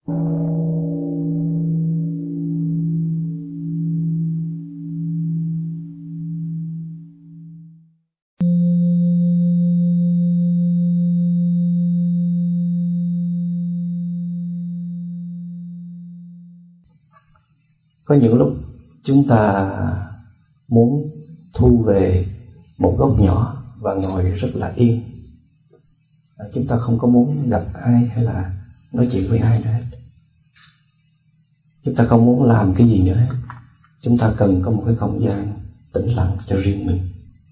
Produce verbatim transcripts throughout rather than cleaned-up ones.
Có những lúc chúng ta muốn thu về một góc nhỏ và ngồi rất là yên. Chúng ta không có muốn gặp ai hay là nói chuyện với ai nữa hết. Chúng ta không muốn làm cái gì nữa hết. Chúng ta cần có một cái không gian tĩnh lặng cho riêng mình.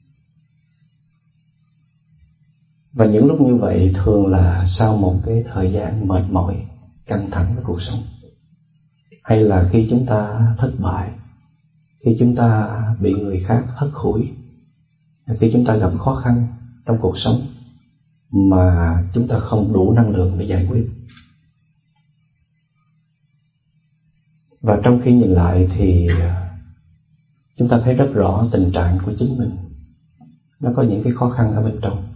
Và những lúc như vậy thường là sau một cái thời gian mệt mỏi, căng thẳng với cuộc sống. Hay là khi chúng ta thất bại, khi chúng ta bị người khác hất hủi, khi chúng ta gặp khó khăn trong cuộc sống mà chúng ta không đủ năng lượng để giải quyết. Và trong khi nhìn lại thì chúng ta thấy rất rõ tình trạng của chính mình. Nó có những cái khó khăn ở bên trong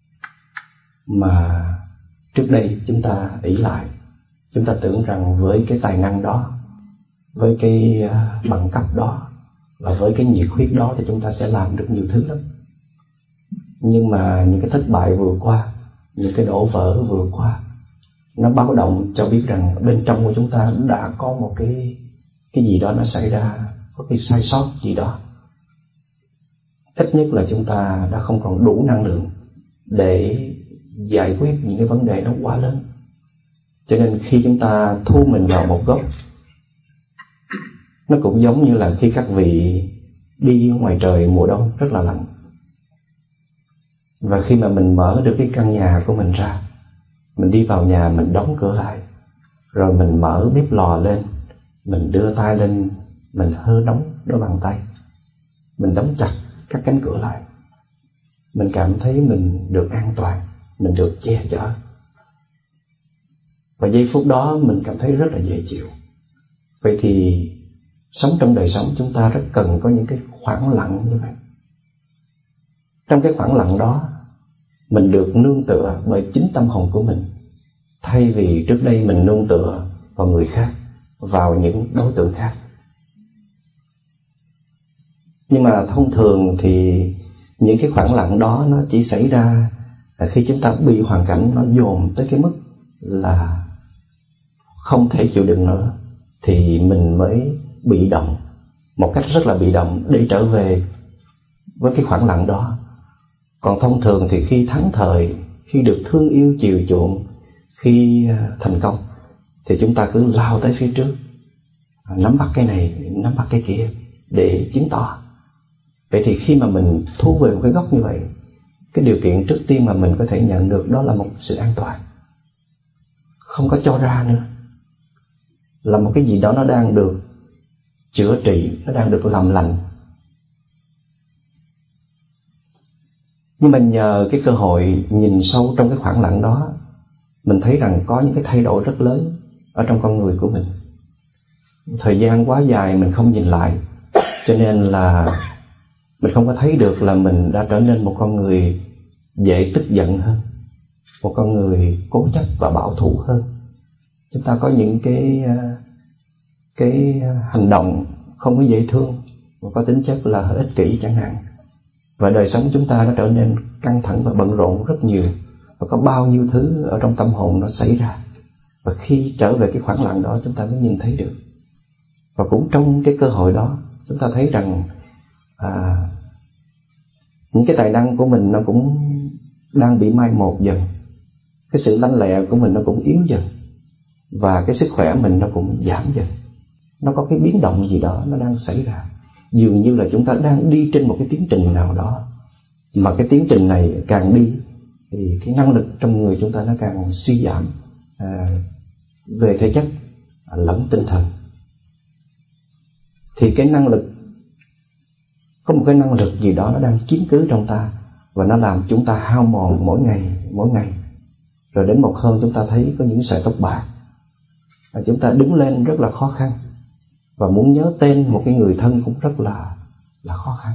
mà trước đây chúng ta ỷ lại. Chúng ta tưởng rằng với cái tài năng đó, với cái bằng cấp đó và với cái nhiệt huyết đó thì chúng ta sẽ làm được nhiều thứ lắm. Nhưng mà những cái thất bại vừa qua, những cái đổ vỡ vừa qua, nó báo động cho biết rằng bên trong của chúng ta đã có một cái cái gì đó nó xảy ra, có cái sai sót gì đó. Ít nhất là chúng ta đã không còn đủ năng lượng để giải quyết những cái vấn đề nó quá lớn. Cho nên khi chúng ta thu mình vào một góc, nó cũng giống như là khi các vị đi ngoài trời mùa đông rất là lạnh. Và khi mà mình mở được cái căn nhà của mình ra, mình đi vào nhà, mình đóng cửa lại, rồi mình mở bếp lò lên, mình đưa tay lên, mình hơ nóng đôi bàn tay, mình đóng chặt các cánh cửa lại. Mình cảm thấy mình được an toàn, mình được che chở. Và giây phút đó mình cảm thấy rất là dễ chịu. Vậy thì sống trong đời sống chúng ta rất cần có những cái khoảng lặng như vậy. Trong cái khoảng lặng đó, mình được nương tựa bởi chính tâm hồn của mình, thay vì trước đây mình nương tựa vào người khác, vào những đối tượng khác. Nhưng mà thông thường thì những cái khoảng lặng đó nó chỉ xảy ra khi chúng ta bị hoàn cảnh nó dồn tới cái mức là không thể chịu đựng nữa, thì mình mới bị động, một cách rất là bị động để trở về với cái khoảng lặng đó. Còn thông thường thì khi thắng thời, khi được thương yêu chiều chuộng, khi thành công, thì chúng ta cứ lao tới phía trước, nắm bắt cái này, nắm bắt cái kia để chứng tỏ. Vậy thì khi mà mình thu về một cái góc như vậy, cái điều kiện trước tiên mà mình có thể nhận được đó là một sự an toàn, không có cho ra nữa, là một cái gì đó nó đang được chữa trị, nó đang được làm lành. Nhưng mà nhờ cái cơ hội nhìn sâu trong cái khoảng lặng đó, mình thấy rằng có những cái thay đổi rất lớn ở trong con người của mình. Thời gian quá dài mình không nhìn lại, cho nên là mình không có thấy được là mình đã trở nên một con người dễ tức giận hơn, một con người cố chấp và bảo thủ hơn. Chúng ta có những cái cái hành động không có dễ thương và có tính chất là hơi ích kỷ chẳng hạn. Và đời sống chúng ta nó trở nên căng thẳng và bận rộn rất nhiều, và có bao nhiêu thứ ở trong tâm hồn nó xảy ra. Và khi trở về cái khoảng lặng đó, chúng ta mới nhìn thấy được. Và cũng trong cái cơ hội đó, chúng ta thấy rằng à, những cái tài năng của mình nó cũng đang bị mai một dần, cái sự lanh lẹ của mình nó cũng yếu dần, và cái sức khỏe mình nó cũng giảm dần. Nó có cái biến động gì đó nó đang xảy ra. Dường như là chúng ta đang đi trên một cái tiến trình nào đó, mà cái tiến trình này càng đi thì cái năng lực trong người chúng ta nó càng suy giảm, à, về thể chất lẫn tinh thần. Thì cái năng lực, có một cái năng lực gì đó nó đang chiếm cứ trong ta, và nó làm chúng ta hao mòn mỗi ngày mỗi ngày. Rồi đến một hôm chúng ta thấy có những sợi tóc bạc, và chúng ta đứng lên rất là khó khăn, và muốn nhớ tên một cái người thân cũng rất là là khó khăn.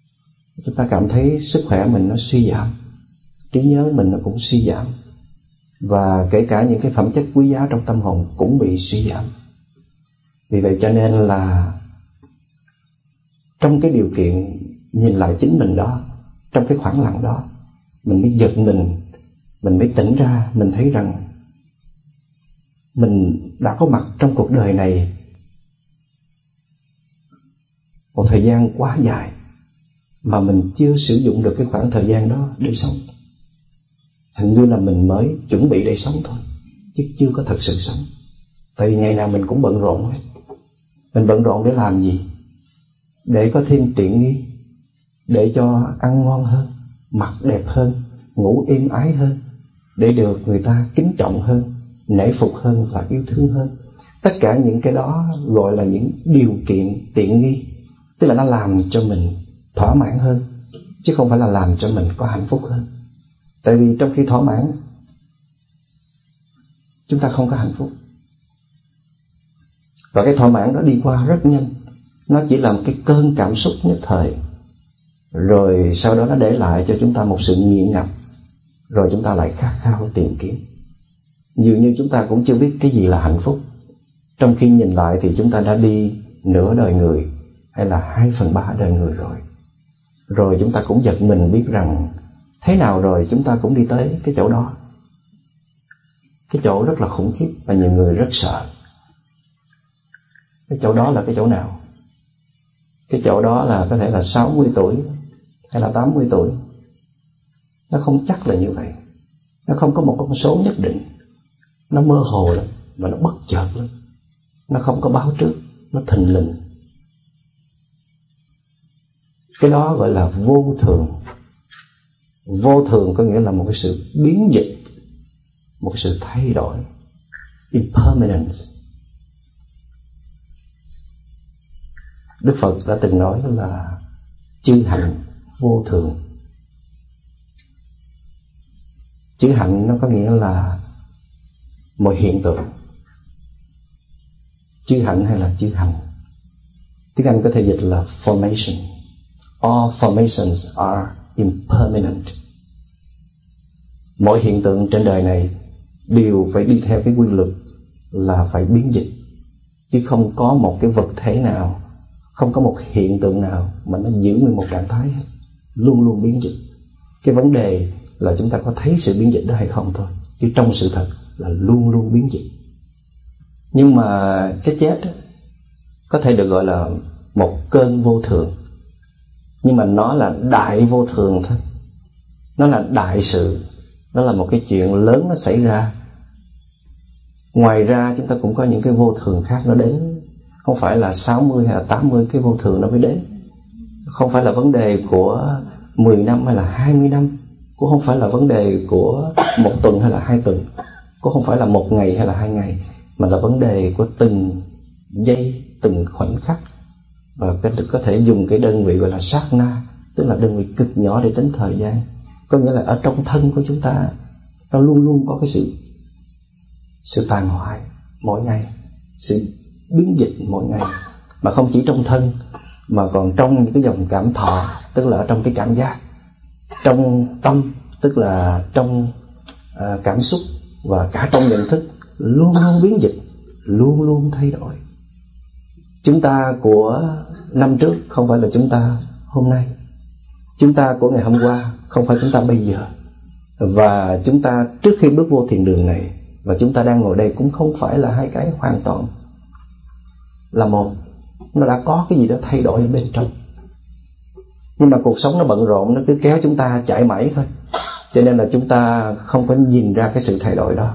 Chúng ta cảm thấy sức khỏe mình nó suy giảm, trí nhớ mình nó cũng suy giảm. và kể cả những cái phẩm chất quý giá trong tâm hồn cũng bị suy giảm. Vì vậy cho nên là trong cái điều kiện nhìn lại chính mình đó, trong cái khoảng lặng đó, mình mới giật mình, mình mới tỉnh ra, mình thấy rằng mình đã có mặt trong cuộc đời này một thời gian quá dài mà mình chưa sử dụng được cái khoảng thời gian đó để sống. Hình như là mình mới chuẩn bị để sống thôi, chứ chưa có thật sự sống. Tại vì ngày nào mình cũng bận rộn hết. Mình bận rộn để làm gì? Để có thêm tiện nghi, để cho ăn ngon hơn, mặc đẹp hơn, ngủ êm ái hơn, để được người ta kính trọng hơn, nể phục hơn và yêu thương hơn. Tất cả những cái đó gọi là những điều kiện tiện nghi, tức là nó làm cho mình thỏa mãn hơn, chứ không phải là làm cho mình có hạnh phúc hơn. Tại vì trong khi thỏa mãn, chúng ta không có hạnh phúc. Và cái thỏa mãn đó đi qua rất nhanh. Nó chỉ là một cái cơn cảm xúc nhất thời, rồi sau đó nó để lại cho chúng ta một sự nghiện ngập, rồi chúng ta lại khát khao tìm kiếm. Dường như chúng ta cũng chưa biết cái gì là hạnh phúc, trong khi nhìn lại thì chúng ta đã đi nửa đời người, hay là hai phần ba đời người rồi. Rồi chúng ta cũng giật mình biết rằng thế nào rồi chúng ta cũng đi tới cái chỗ đó. Cái chỗ rất là khủng khiếp và nhiều người rất sợ. Cái chỗ đó là cái chỗ nào? Cái chỗ đó là có thể là sáu mươi tuổi hay là tám mươi tuổi. Nó không chắc là như vậy. Nó không có một con số nhất định. Nó mơ hồ lắm và nó bất chợt lắm. Nó không có báo trước, nó thình lình. Cái đó gọi là vô thường. Vô thường có nghĩa là một cái sự biến dịch, một cái sự thay đổi, impermanence. Đức Phật đã từng nói là chư hạnh vô thường. Chữ hạnh nó có nghĩa là mọi hiện tượng. Chữ hạnh hay là chữ hành. Tiếng Anh có thể dịch là formation. All formations are impermanent. Mọi hiện tượng trên đời này đều phải đi theo cái quy luật là phải biến dịch, chứ không có một cái vật thể nào, không có một hiện tượng nào mà nó giữ nguyên một trạng thái hết, luôn luôn biến dịch. Cái vấn đề là chúng ta có thấy sự biến dịch đó hay không thôi, chứ trong sự thật là luôn luôn biến dịch. Nhưng mà cái chết đó, có thể được gọi là một cơn vô thường, nhưng mà nó là đại vô thường thôi. Nó là đại sự, nó là một cái chuyện lớn nó xảy ra. Ngoài ra chúng ta cũng có những cái vô thường khác nó đến. Không phải là sáu mươi hay là tám mươi cái vô thường nó mới đến. Không phải là vấn đề của mười năm hay là hai mươi năm. Cũng không phải là vấn đề của một tuần hay là hai tuần. Cũng không phải là một ngày hay là hai ngày. Mà là vấn đề của từng giây, từng khoảnh khắc. Và có thể dùng cái đơn vị gọi là sát na, tức là đơn vị cực nhỏ để tính thời gian. Có nghĩa là ở trong thân của chúng ta, nó luôn luôn có cái sự sự tàn hoại mỗi ngày, sự biến dịch mỗi ngày. Mà không chỉ trong thân, mà còn trong những cái dòng cảm thọ, tức là ở trong cái cảm giác, trong tâm, tức là trong uh, cảm xúc, và cả trong nhận thức, luôn luôn biến dịch, luôn luôn thay đổi. Chúng ta của năm trước không phải là chúng ta hôm nay. Chúng ta của ngày hôm qua không phải chúng ta bây giờ. Và chúng ta trước khi bước vô thiền đường này và chúng ta đang ngồi đây cũng không phải là hai cái hoàn toàn là một. Nó đã có cái gì đó thay đổi ở bên trong. Nhưng mà cuộc sống nó bận rộn, nó cứ kéo chúng ta chạy mãi thôi. Cho nên là chúng ta không có nhìn ra cái sự thay đổi đó.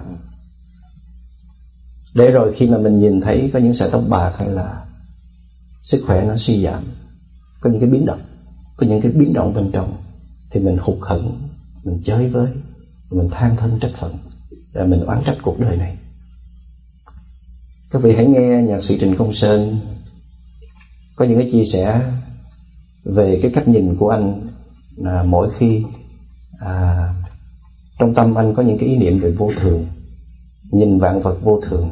Để rồi khi mà mình nhìn thấy có những sợi tóc bạc hay là sức khỏe nó suy giảm, có những cái biến động, có những cái biến động bên trong, thì mình hụt hẫng, mình chơi với, mình than thân trách phận, rồi mình oán trách cuộc đời này. Các vị hãy nghe nhạc sĩ Trịnh Công Sơn có những cái chia sẻ về cái cách nhìn của anh, là mỗi khi à, trong tâm anh có những cái ý niệm về vô thường, nhìn vạn vật vô thường.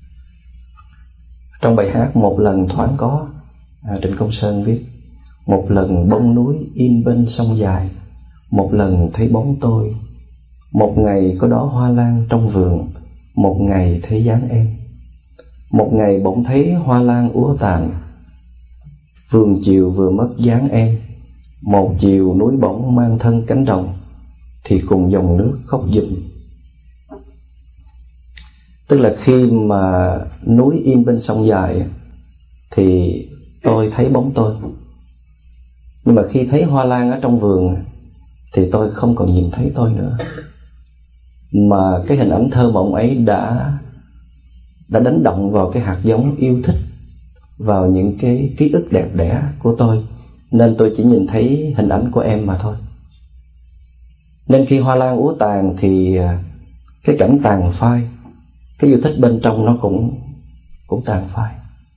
Trong bài hát Một Lần Thoáng Có, à, Trịnh Công Sơn viết: một lần bóng núi in bên sông dài, một lần thấy bóng tôi, Một ngày có đóa hoa lan trong vườn, một ngày thấy dáng em. Một ngày bỗng thấy hoa lan úa tàn, vườn chiều vừa mất dáng em. Một chiều núi bỗng mang thân cánh đồng, thì cùng dòng nước khóc giùm. Tức là khi mà núi im bên sông dài thì tôi thấy bóng tôi, nhưng mà khi thấy hoa lan ở trong vườn thì tôi không còn nhìn thấy tôi nữa. Mà cái hình ảnh thơ mộng ấy đã đã đánh động vào cái hạt giống yêu thích, vào những cái ký ức đẹp đẽ của tôi, nên tôi chỉ nhìn thấy hình ảnh của em mà thôi. Nên khi hoa lan úa tàn thì cái cảnh tàn phai, cái yêu thích bên trong nó cũng cũng tàn phai.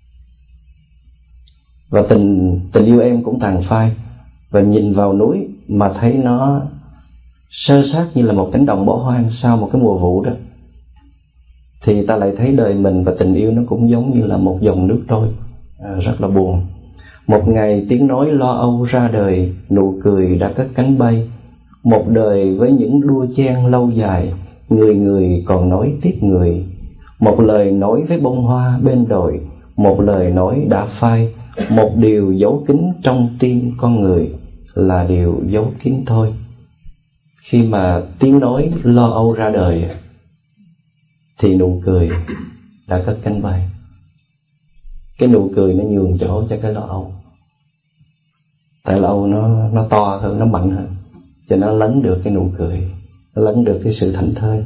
Và tình tình yêu em cũng tàn phai. Và nhìn vào núi mà thấy nó sơ sát như là một cánh đồng bỏ hoang sau một cái mùa vụ đó, thì ta lại thấy đời mình và tình yêu nó cũng giống như là một dòng nước trôi, à, rất là buồn. Một ngày tiếng nói lo âu ra đời, nụ cười đã cất cánh bay. Một đời với những đua chen lâu dài, người người còn nói tiếp người. Một lời nói với bông hoa bên đồi, một lời nói đã phai. Một điều giấu kín trong tim con người là điều giấu kín thôi. Khi mà tiếng nói lo âu ra đời thì nụ cười đã cất cánh bay. Cái nụ cười nó nhường chỗ cho cái lo âu. Tại lo âu nó, nó to hơn, nó mạnh hơn, cho nó lấn được cái nụ cười, nó lấn được cái sự thảnh thơi.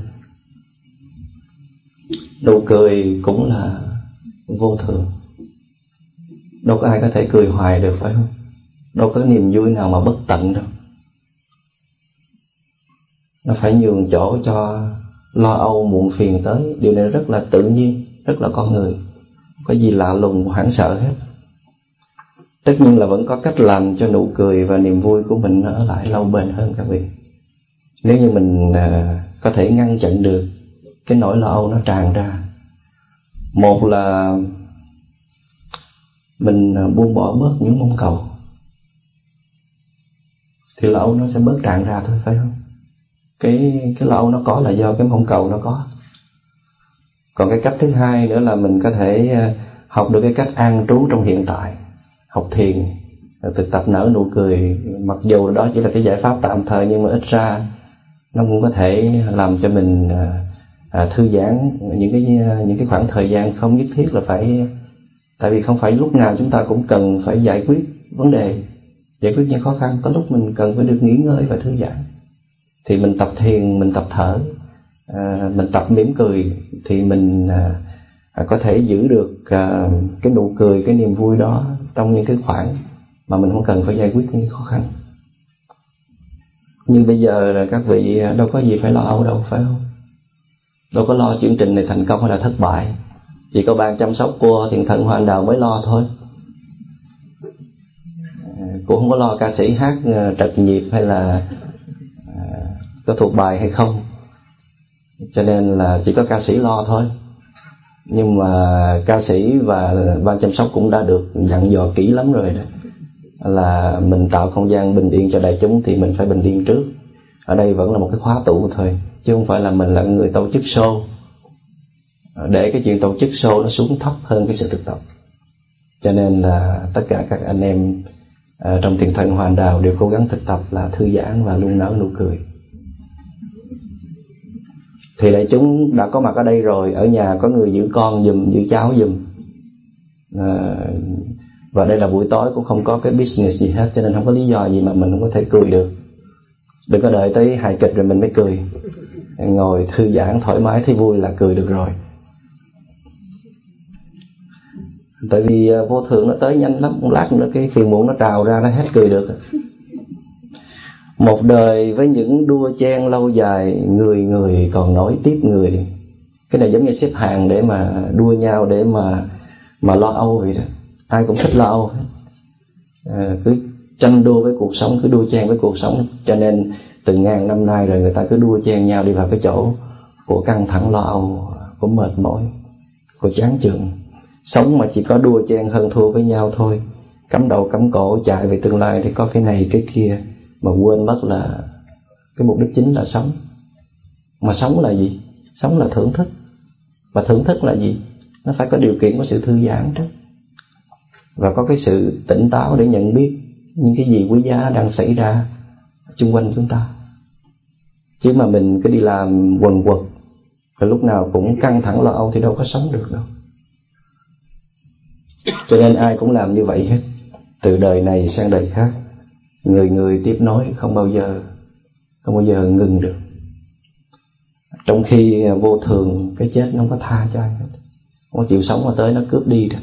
Nụ cười cũng là vô thường. Đâu có ai có thể cười hoài được, phải không? Đâu có niềm vui nào mà bất tận đâu. Nó phải nhường chỗ cho lo âu muộn phiền tới. Điều này rất là tự nhiên, rất là con người, không có gì lạ lùng hoảng sợ hết. Tất nhiên là vẫn có cách làm cho nụ cười và niềm vui của mình ở lại lâu bền hơn các vị. Nếu như mình à, có thể ngăn chặn được cái nỗi lo âu nó tràn ra. Một là mình buông bỏ bớt những mong cầu, thì lo âu nó sẽ bớt tràn ra thôi, phải không? Cái, cái lo âu nó có là do cái mong cầu nó có. Còn cái cách thứ hai nữa là mình có thể học được cái cách an trú trong hiện tại, học thiền, thực tập nở nụ cười. Mặc dù đó chỉ là cái giải pháp tạm thời, nhưng mà ít ra nó cũng có thể làm cho mình à, thư giãn những cái những cái khoảng thời gian không nhất thiết là phải. Tại vì không phải lúc nào chúng ta cũng cần phải giải quyết vấn đề, giải quyết những khó khăn. Có lúc mình cần phải được nghỉ ngơi và thư giãn. Thì mình tập thiền, mình tập thở, à, mình tập mỉm cười, thì mình à, có thể giữ được à, cái nụ cười, cái niềm vui đó trong những cái khoảng mà mình không cần phải giải quyết những khó khăn. Nhưng bây giờ là các vị đâu có gì phải lo âu đâu, phải không? Đâu có lo chương trình này thành công hay là thất bại. Chỉ có ban chăm sóc của Thiền Thần Hoa Anh Đào mới lo thôi. Cũng không có lo ca sĩ hát trật nhịp hay là à, có thuộc bài hay không. Cho nên là chỉ có ca sĩ lo thôi. Nhưng mà ca sĩ và ban chăm sóc cũng đã được dặn dò kỹ lắm rồi đó, là mình tạo không gian bình yên cho đại chúng thì mình phải bình yên trước. Ở đây vẫn là một cái khóa tủ thôi, chứ không phải là mình là người tổ chức show, để cái chuyện tổ chức show nó xuống thấp hơn cái sự thực tập. Cho nên là tất cả các anh em à, trong Thiền Thần Hoa Anh Đào đều cố gắng thực tập là thư giãn và luôn nở nụ cười. Thì đại chúng đã có mặt ở đây rồi, ở nhà có người giữ con giùm, giữ cháu giùm, à, và đây là buổi tối cũng không có cái business gì hết, cho nên không có lý do gì mà mình không có thể cười được. Đừng có đợi tới hài kịch rồi mình mới cười. Ngồi thư giãn thoải mái thấy vui là cười được rồi. Tại vì vô thường nó tới nhanh lắm, một lát nữa cái phiền muộn nó trào ra, nó hết cười được. Một đời với những đua chen lâu dài, người người còn nói tiếp người. Cái này giống như xếp hàng để mà đua nhau, để mà mà lo âu vậy đó. Ai cũng thích lo âu hết. À, cứ tranh đua với cuộc sống, cứ đua chen với cuộc sống. Cho nên từ ngàn năm nay rồi người ta cứ đua chen nhau đi vào cái chỗ của căng thẳng lo âu, của mệt mỏi, của chán chường. Sống mà chỉ có đua chen hơn thua với nhau thôi, cắm đầu cắm cổ chạy về tương lai thì có cái này cái kia, mà quên mất là cái mục đích chính là sống. Mà sống là gì? Sống là thưởng thức. Và thưởng thức là gì? Nó phải có điều kiện, có sự thư giãn trước, và có cái sự tỉnh táo để nhận biết những cái gì quý giá đang xảy ra xung quanh chúng ta. Chứ mà mình cứ đi làm quần quật, rồi lúc nào cũng căng thẳng lo âu thì đâu có sống được đâu. Cho nên ai cũng làm như vậy hết, từ đời này sang đời khác, người người tiếp nối, không bao giờ không bao giờ ngừng được. Trong khi vô thường, cái chết nó không có tha cho ai hết, không có chịu sống mà tới nó cướp đi được.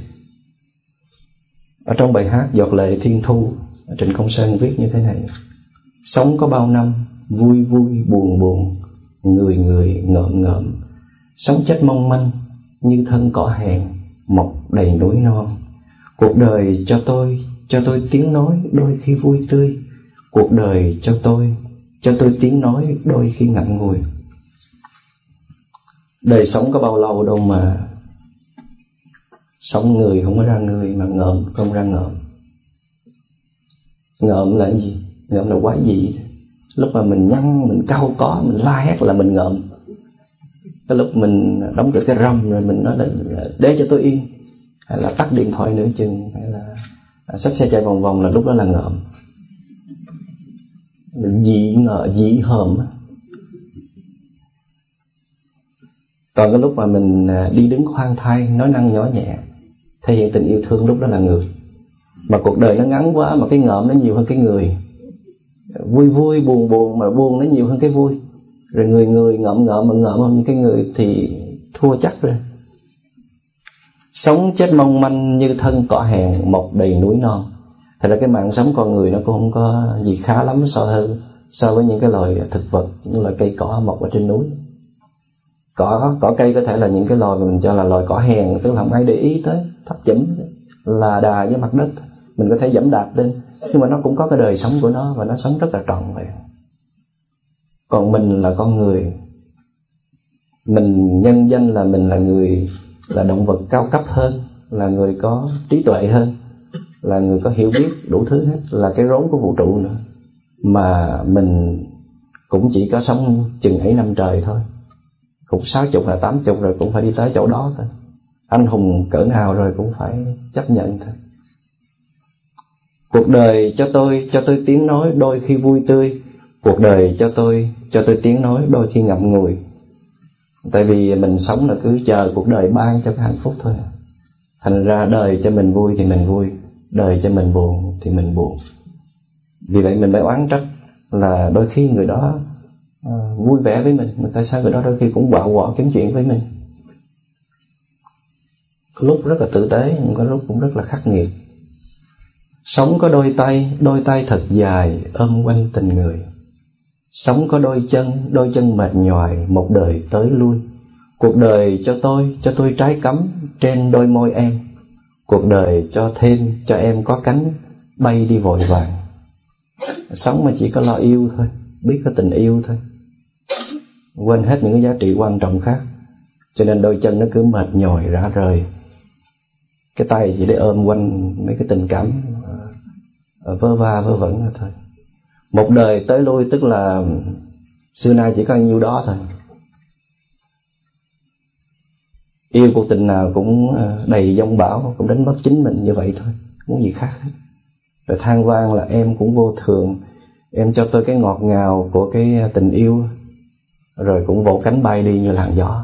Ở trong bài hát Giọt Lệ Thiên Thu, Trịnh Công Sơn viết như thế này: sống có bao năm, vui vui buồn buồn, người người ngợm ngợm, sống chết mong manh như thân cỏ hèn, mọc đầy núi non. Cuộc đời cho tôi, cho tôi tiếng nói đôi khi vui tươi, cuộc đời cho tôi, cho tôi tiếng nói đôi khi ngậm ngùi. Đời sống có bao lâu đâu mà sống người không có ra người, mà ngợm không ra ngợm. Ngợm là cái gì? Ngợm là quái gì? Lúc mà mình nhăn, mình cau có, mình la hét là mình ngợm. Cái lúc mình đóng cửa cái râm rồi mình nói là để cho tôi yên, hay là tắt điện thoại nửa chừng, hay là xách xe chạy vòng vòng, là lúc đó là ngợm. Dị ngợ, dị hờm. Còn cái lúc mà mình đi đứng khoan thai, nói năng nhỏ nhẹ, thể hiện tình yêu thương, lúc đó là người. Mà cuộc đời nó ngắn quá, mà cái ngợm nó nhiều hơn cái người. Vui vui, buồn buồn, mà buồn nó nhiều hơn cái vui. Rồi người người ngợm ngợm mà ngợm hơn những cái người thì thua chắc rồi. Sống chết mong manh như thân cỏ hèn, mọc đầy núi non. Thật ra cái mạng sống con người nó cũng không có gì khá lắm so hơn so với những cái loài thực vật, như là cây cỏ mọc ở trên núi. Cỏ, cỏ cây có thể là những cái loài mà mình cho là loài cỏ hèn, tức là không ai để ý tới, thấp chấm là đà với mặt đất, mình có thể dẫm đạp lên, nhưng mà nó cũng có cái đời sống của nó, và nó sống rất là trọn vẹn. Còn mình là con người, mình nhân danh là mình là người, là động vật cao cấp hơn, là người có trí tuệ hơn, là người có hiểu biết đủ thứ hết, là cái rốn của vũ trụ nữa. Mà mình cũng chỉ có sống chừng ấy năm trời thôi, cũng sáu chục là tám chục rồi cũng phải đi tới chỗ đó thôi. Anh hùng cỡ nào rồi cũng phải chấp nhận thôi. Cuộc đời cho tôi, cho tôi tiếng nói đôi khi vui tươi, cuộc đời cho tôi, cho tôi tiếng nói đôi khi ngậm ngùi. Tại vì mình sống là cứ chờ cuộc đời ban cho cái hạnh phúc thôi. Thành ra đời cho mình vui thì mình vui, đời cho mình buồn thì mình buồn. Vì vậy mình mới oán trách là đôi khi người đó uh, vui vẻ với mình, mà tại sao người đó đôi khi cũng quạo quọ kiếm chuyện với mình. Có lúc rất là tử tế, nhưng có lúc cũng rất là khắc nghiệt. Sống có đôi tay, đôi tay thật dài ôm quanh tình người. Sống có đôi chân, đôi chân mệt nhoài, một đời tới lui. Cuộc đời cho tôi, cho tôi trái cắm trên đôi môi em. Cuộc đời cho thêm, cho em có cánh bay đi vội vàng. Sống mà chỉ có lo yêu thôi, biết có tình yêu thôi, quên hết những cái giá trị quan trọng khác. Cho nên đôi chân nó cứ mệt nhòi rã rời, cái tay chỉ để ôm quanh mấy cái tình cảm vơ va vơ vẩn thôi. Một đời tới lui tức là xưa nay chỉ có nhiêu đó thôi. Yêu cuộc tình nào cũng đầy giông bão, cũng đánh mất chính mình như vậy thôi, muốn gì khác hết. Rồi than vang là em cũng vô thường, em cho tôi cái ngọt ngào của cái tình yêu, rồi cũng vỗ cánh bay đi như làn gió.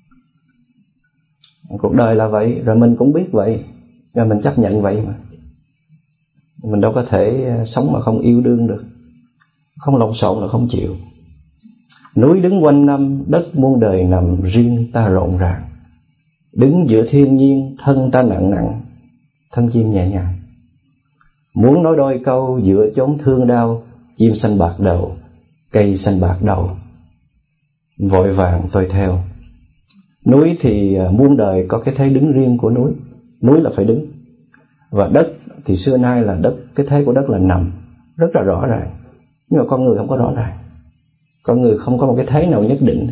Cuộc đời là vậy, rồi mình cũng biết vậy, rồi mình chấp nhận vậy mà. Mình đâu có thể sống mà không yêu đương được, không lộn xộn là không chịu. Núi đứng quanh năm, đất muôn đời nằm, riêng ta rộn ràng. Đứng giữa thiên nhiên, thân ta nặng nặng, thân chim nhẹ nhàng. Muốn nói đôi câu giữa chốn thương đau, chim xanh bạc đầu, cây xanh bạc đầu, vội vàng tôi theo. Núi thì muôn đời có cái thế đứng riêng của núi, núi là phải đứng. Và đất thì xưa nay là đất, cái thế của đất là nằm, rất là rõ ràng. Nhưng mà con người không có rõ ràng, con người không có một cái thế nào nhất định.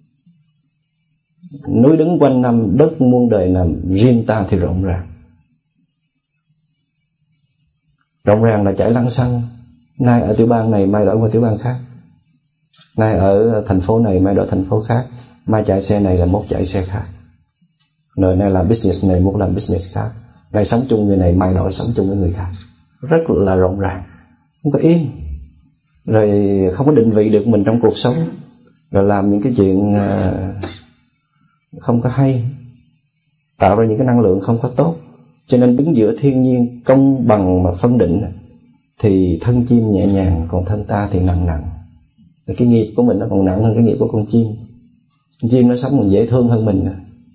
Núi đứng quanh năm, đất muôn đời nằm, riêng ta thì rộng ràng. Rộng ràng là chảy lăng xăng, nay ở tiểu bang này mai đổi qua tiểu bang khác. Nay ở thành phố này, mai đổi thành phố khác, mai chạy xe này là mốt chạy xe khác. Nơi này làm business này, mốt làm business khác. Nay sống chung người này, mai đổi sống chung với người khác. Rất là rộn ràng, không có yên. Rồi không có định vị được mình trong cuộc sống. Rồi làm những cái chuyện không có hay, tạo ra những cái năng lượng không có tốt. Cho nên đứng giữa thiên nhiên công bằng mà phân định thì thân chim nhẹ nhàng, còn thân ta thì nặng nặng. Cái nghiệp của mình nó còn nặng hơn cái nghiệp của con chim. Con chim nó sống còn dễ thương hơn mình.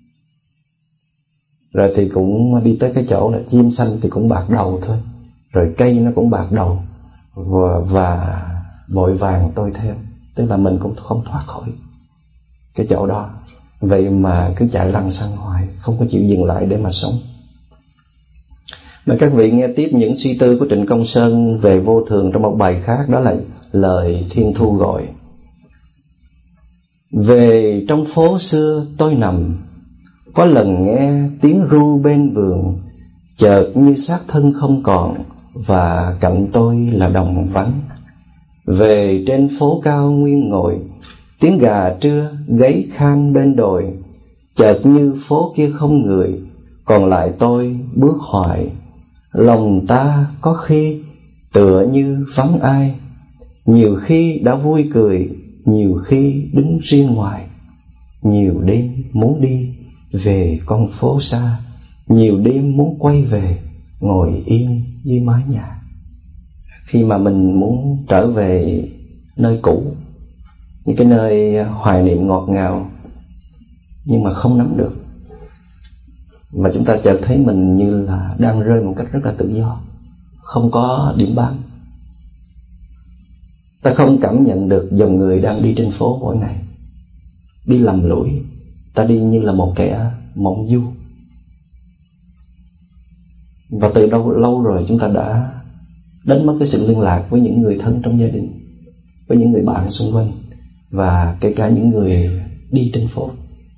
Rồi thì cũng đi tới cái chỗ là chim xanh thì cũng bạc đầu thôi, rồi cây nó cũng bạc đầu, và, và vội vàng tôi theo. Tức là mình cũng không thoát khỏi cái chỗ đó. Vậy mà cứ chạy lăng xăng hoài, không có chịu dừng lại để mà sống. Mà các vị nghe tiếp những suy tư của Trịnh Công Sơn về vô thường trong một bài khác, đó là lời Thiên Thu gọi. Về trong phố xưa tôi nằm, có lần nghe tiếng ru bên vườn, chợt như xác thân không còn, và cạnh tôi là đồng vắng. Về trên phố cao nguyên ngồi, tiếng gà trưa gáy khan bên đồi, chợt như phố kia không người, còn lại tôi bước hoài. Lòng ta có khi tựa như vắng ai, nhiều khi đã vui cười, nhiều khi đứng riêng ngoài. Nhiều đêm muốn đi về con phố xa, nhiều đêm muốn quay về ngồi yên dưới mái nhà. Khi mà mình muốn trở về nơi cũ, những cái nơi hoài niệm ngọt ngào, nhưng mà không nắm được, mà chúng ta chợt thấy mình như là đang rơi một cách rất là tự do, không có điểm bám. Ta không cảm nhận được dòng người đang đi trên phố mỗi ngày, đi lầm lũi. Ta đi như là một kẻ mộng du. Và từ lâu lâu rồi chúng ta đã đánh mất cái sự liên lạc với những người thân trong gia đình, với những người bạn xung quanh, và kể cả những người đi trên phố.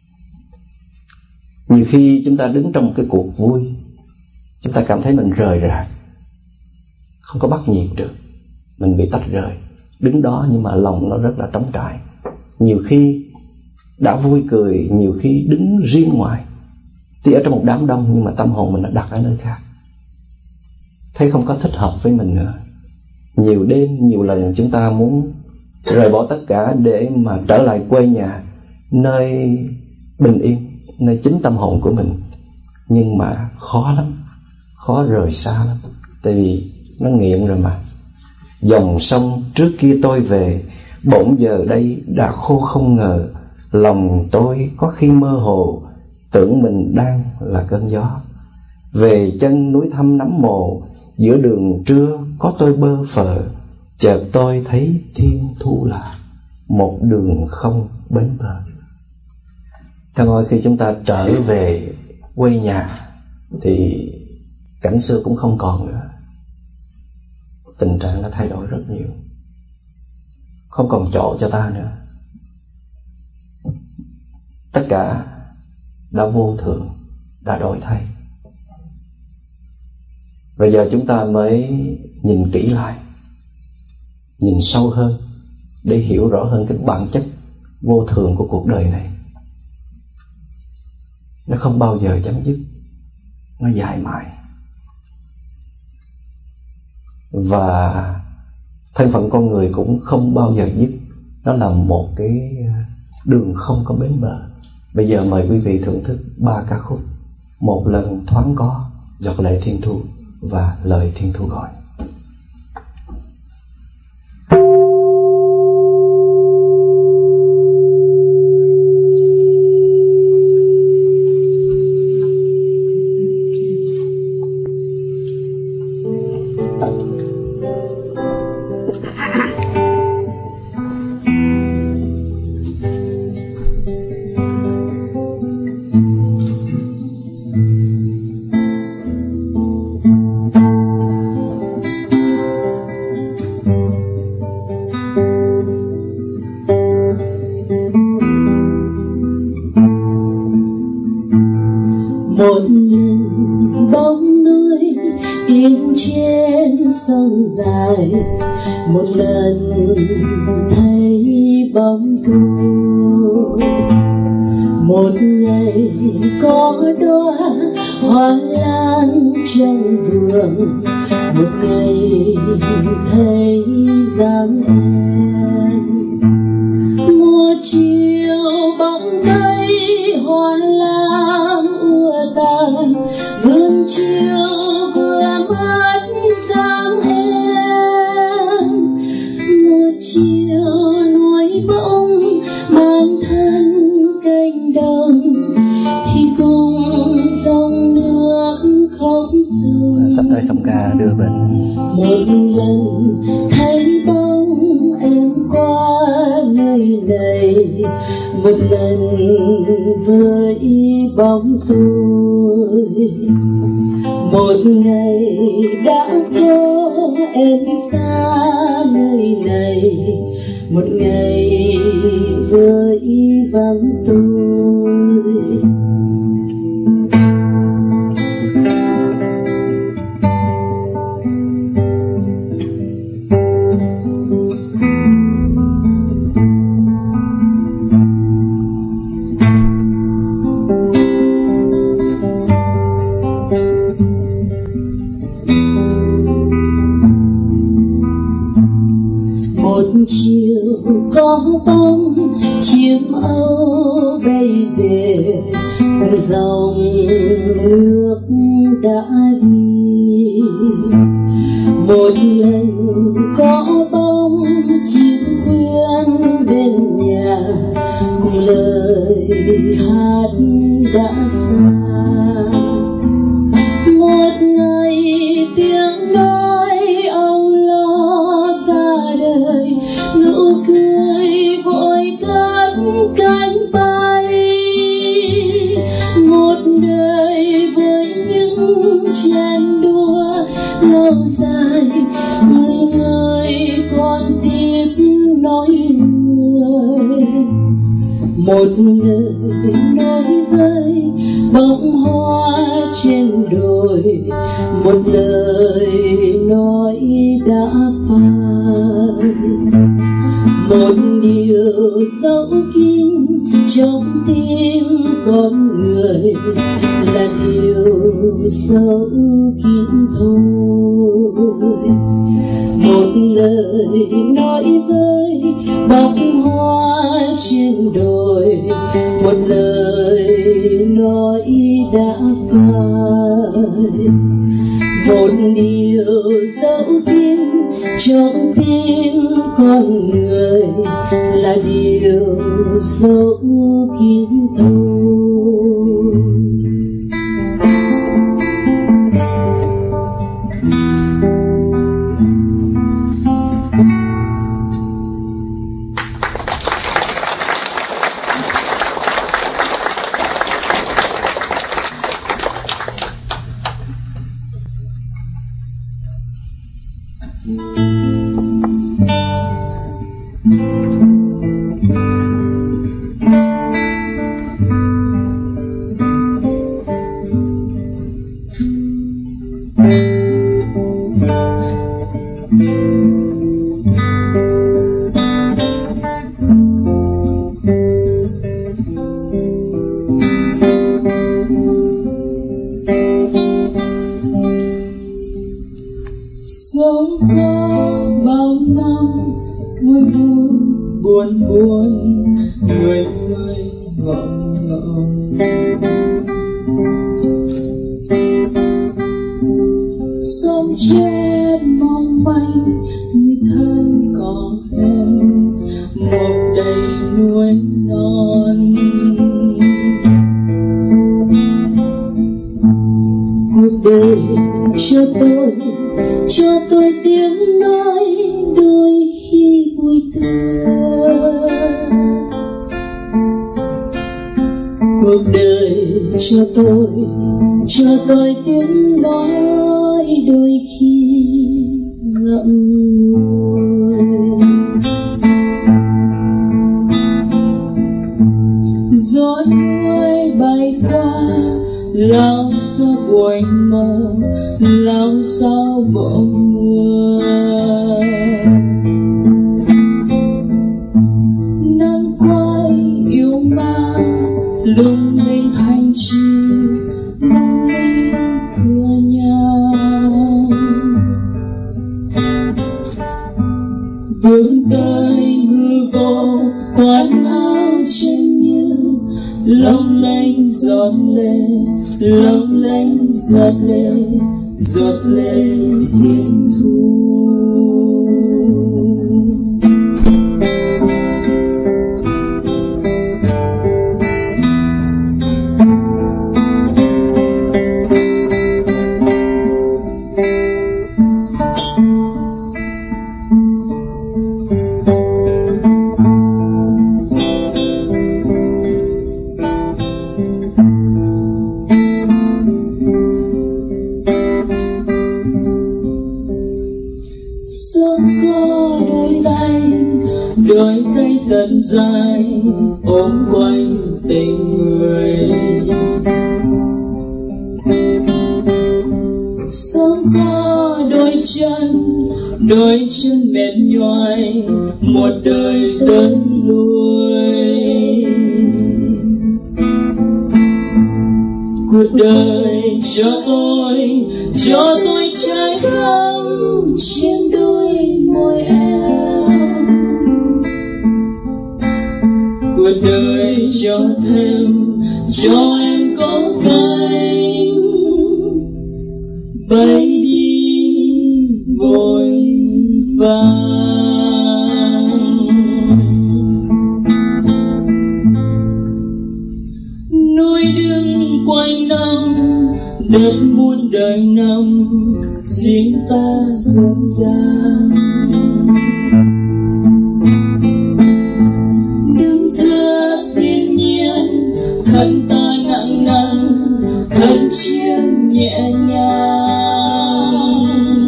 Nhiều khi chúng ta đứng trong một cái cuộc vui, chúng ta cảm thấy mình rời rạc, không có bắt nhịp được, mình bị tách rời. Đứng đó nhưng mà lòng nó rất là trống trải. Nhiều khi đã vui cười, nhiều khi đứng riêng ngoài, tuy ở trong một đám đông nhưng mà tâm hồn mình đã đặt ở nơi khác, thấy không có thích hợp với mình nữa. Nhiều đêm, nhiều lần chúng ta muốn rời bỏ tất cả để mà trở lại quê nhà, nơi bình yên, nơi chính tâm hồn của mình. Nhưng mà khó lắm, khó rời xa lắm, tại vì nó nghiện rồi mà. Dòng sông trước kia tôi về, bỗng giờ đây đã khô không ngờ. Lòng tôi có khi mơ hồ, tưởng mình đang là cơn gió. Về chân núi thăm nắm mồ, giữa đường trưa có tôi bơ phờ. Chợt tôi thấy thiên thu là một đường không bến bờ. Theo ơi, khi chúng ta trở về quê nhà thì cảnh xưa cũng không còn nữa. Tình trạng đã thay đổi rất nhiều, không còn chỗ cho ta nữa. Tất cả đã vô thường, đã đổi thay. Bây giờ chúng ta mới nhìn kỹ lại, nhìn sâu hơn để hiểu rõ hơn cái bản chất vô thường của cuộc đời này. Nó không bao giờ chấm dứt, nó dài mãi. Và thân phận con người cũng không bao giờ dứt. Nó là một cái đường không có bến bờ. Bây giờ mời quý vị thưởng thức ba ca khúc: Một lần thoáng có, Giọt lệ thiên thu và Lời thiên thu gọi. Một lần thấy bóng tôi. Một ngày có đóa hoa lan trong vườn, một ngày thấy dáng em. Một chiều bóng cây hoa lan ùa tàn, vườn chiều vừa mất dáng em. Một chiều nuôi bỗng mang thân cánh đồng, thì cùng dòng nước không dừng. Sắp tới sông ca đưa bên. Một lần thấy bóng em qua nơi này, một lần với bóng tôi. Một ngày đã có em xa nơi này, một ngày với vắng tôi. Chiều có bóng chim âu bay về, dòng nước đã đi. Một lần có bóng chim khuyên bên nhà, cùng lời hát đã xa. Một ngày tiếng nói âu lo ra đời, nụ cười vội cất cánh bay. Một đời với những chén đua lâu dài, người người còn tiếc nói người. Một lời nói với bông hoa trên đồi, một lời nói đã phai. Một điều dấu kín trong tim con người là điều dấu kín thôi. Một lời nói với bông hoa trên đồi, một lời nói đã phai. Một điều dấu kín trong tim con người là điều dấu kín thôi. Sống có bao năm vui vui buồn buồn, người người ngậm ngậm. Sống chết mong manh như thân có em, một đầy nuôi non. Cuộc đời cho tôi, cho tôi tiếng nói đôi khi vui tươi. Cuộc đời cho tôi, cho tôi tiếng nói đôi khi ngậm ngùi. Gió núi bay qua lao sao buồn mơ, lao sao bỗng mưa. long lanh giọt lệ, giọt lệ hiền thu. Đôi tay thật dài ôm quanh tình người, sớm có đôi chân, đôi chân mệt nhoài, một đời tới lui. Cuộc đời cho tôi, cho tôi trái thắm trên đôi môi em. Cuộc đời cho thêm, cho em có cánh bay đi vội vàng. Núi đứng quanh năm, đất muôn đời năm, riêng ta rộn ràng. Thân ta nặng nặng, thân chiếm nhẹ nhàng.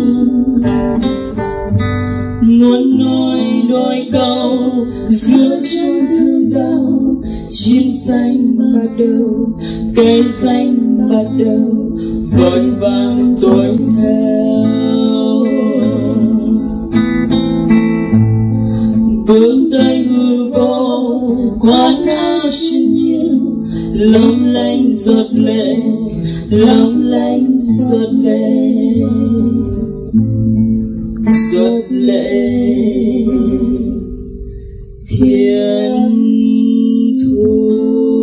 Muốn nói đôi câu giữa chốn thương đau, chim xanh bắt đầu, cây xanh bắt đầu, vội vàng tôi theo. Bước tới hư vô, quán áo trên nghiêng, long lanh giọt lệ, long lanh giọt lệ, giọt lệ hiền thu.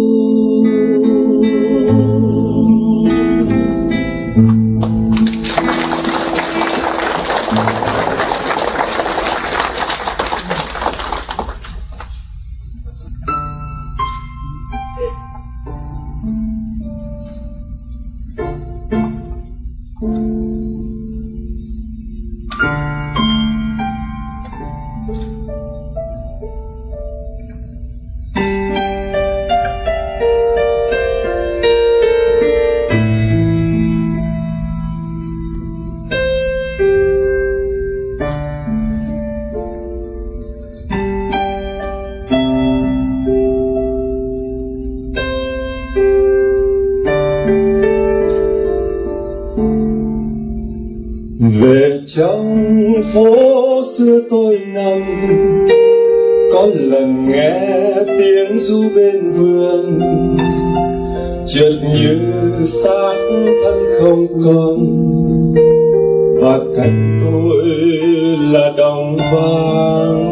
Về trong phố xưa tôi nằm, có lần nghe tiếng ru bên vườn, chợt như xác thân không còn, và cạnh tôi là đồng vàng.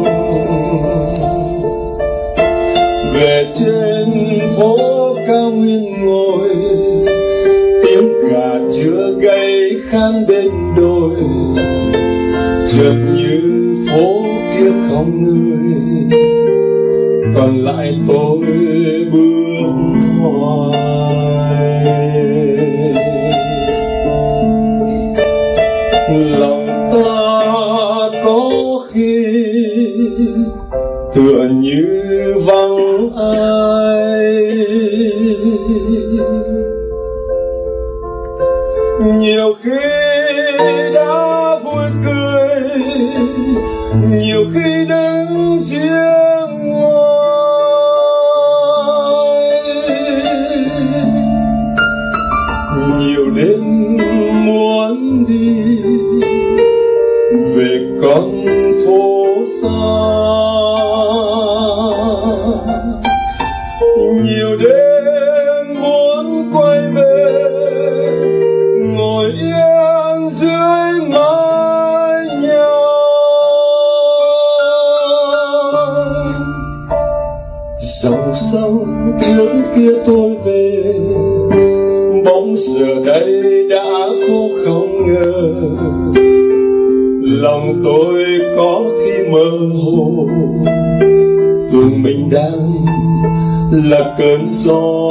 Về trên phố cao nguyên ngồi, tiếng gà chưa gây khan bên đồi, chợt như phố kia không người, còn lại tôi bước hoài. Lòng ta có khi tựa như vắng ai, nhiều khi đã vui cười, nhiều khi đứng riêng ngoài, nhiều đêm muốn đi về con phố xa, nhiều đêm muốn quay về ngồi yên dưới mái nhà. Dòng sông trước kia tôi về, bỗng giờ đây đã khô không ngờ. Lòng tôi có khi mơ hồ, tưởng mình đang là cơn gió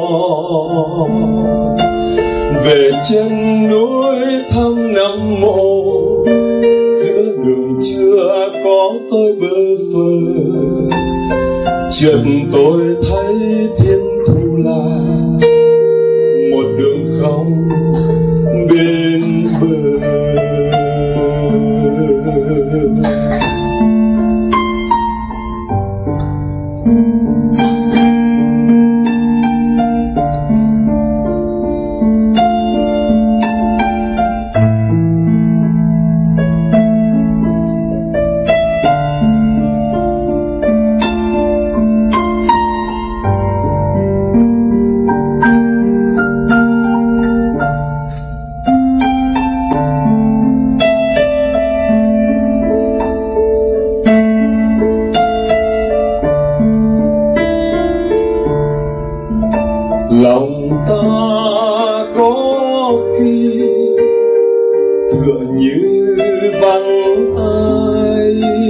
về chân núi thăm Nam Mộ. Giữa đường chưa có tôi bơ phơ, chợt tôi thấy thiên thu là một đường không bên bờ. Lòng ta có khi tựa như vắng ai,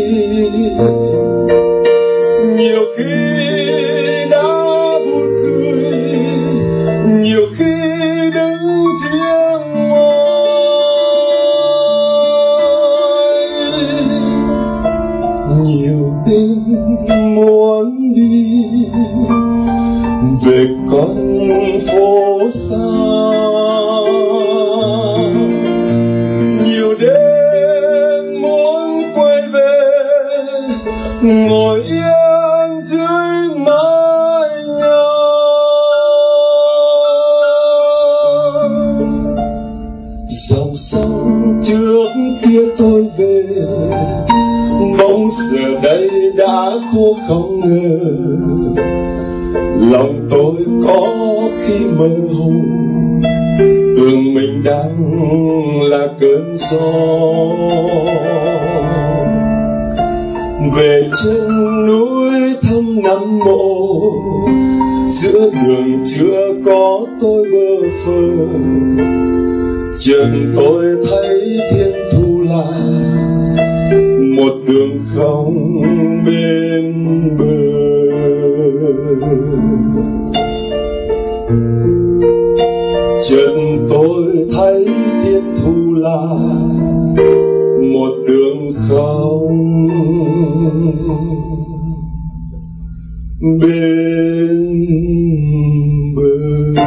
nhiều khi đã buồn cười, nhiều khi đứng riêng ngoài, nhiều đêm muốn đi về con phố xa, nhiều đêm muốn quay về ngồi yên dưới mái nhà. Dòng sông trước kia tôi về, bỗng giờ đây đã khô không ngờ. Lòng tôi có khi mơ hồ, tưởng mình đang là cơn gió về chân núi thăm Nam Mộ. Giữa đường chưa có tôi bơ phơ, chợt tôi thấy thiên thu là một đường không bên bờ. Chợt tôi thấy thiên thu là một đường không bên bờ.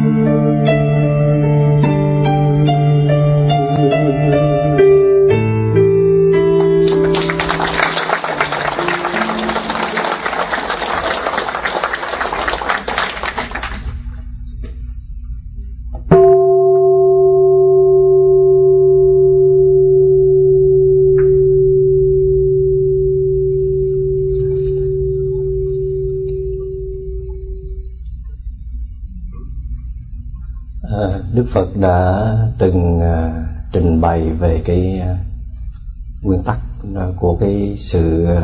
Đức Phật đã từng uh, trình bày về cái uh, nguyên tắc uh, của cái sự uh,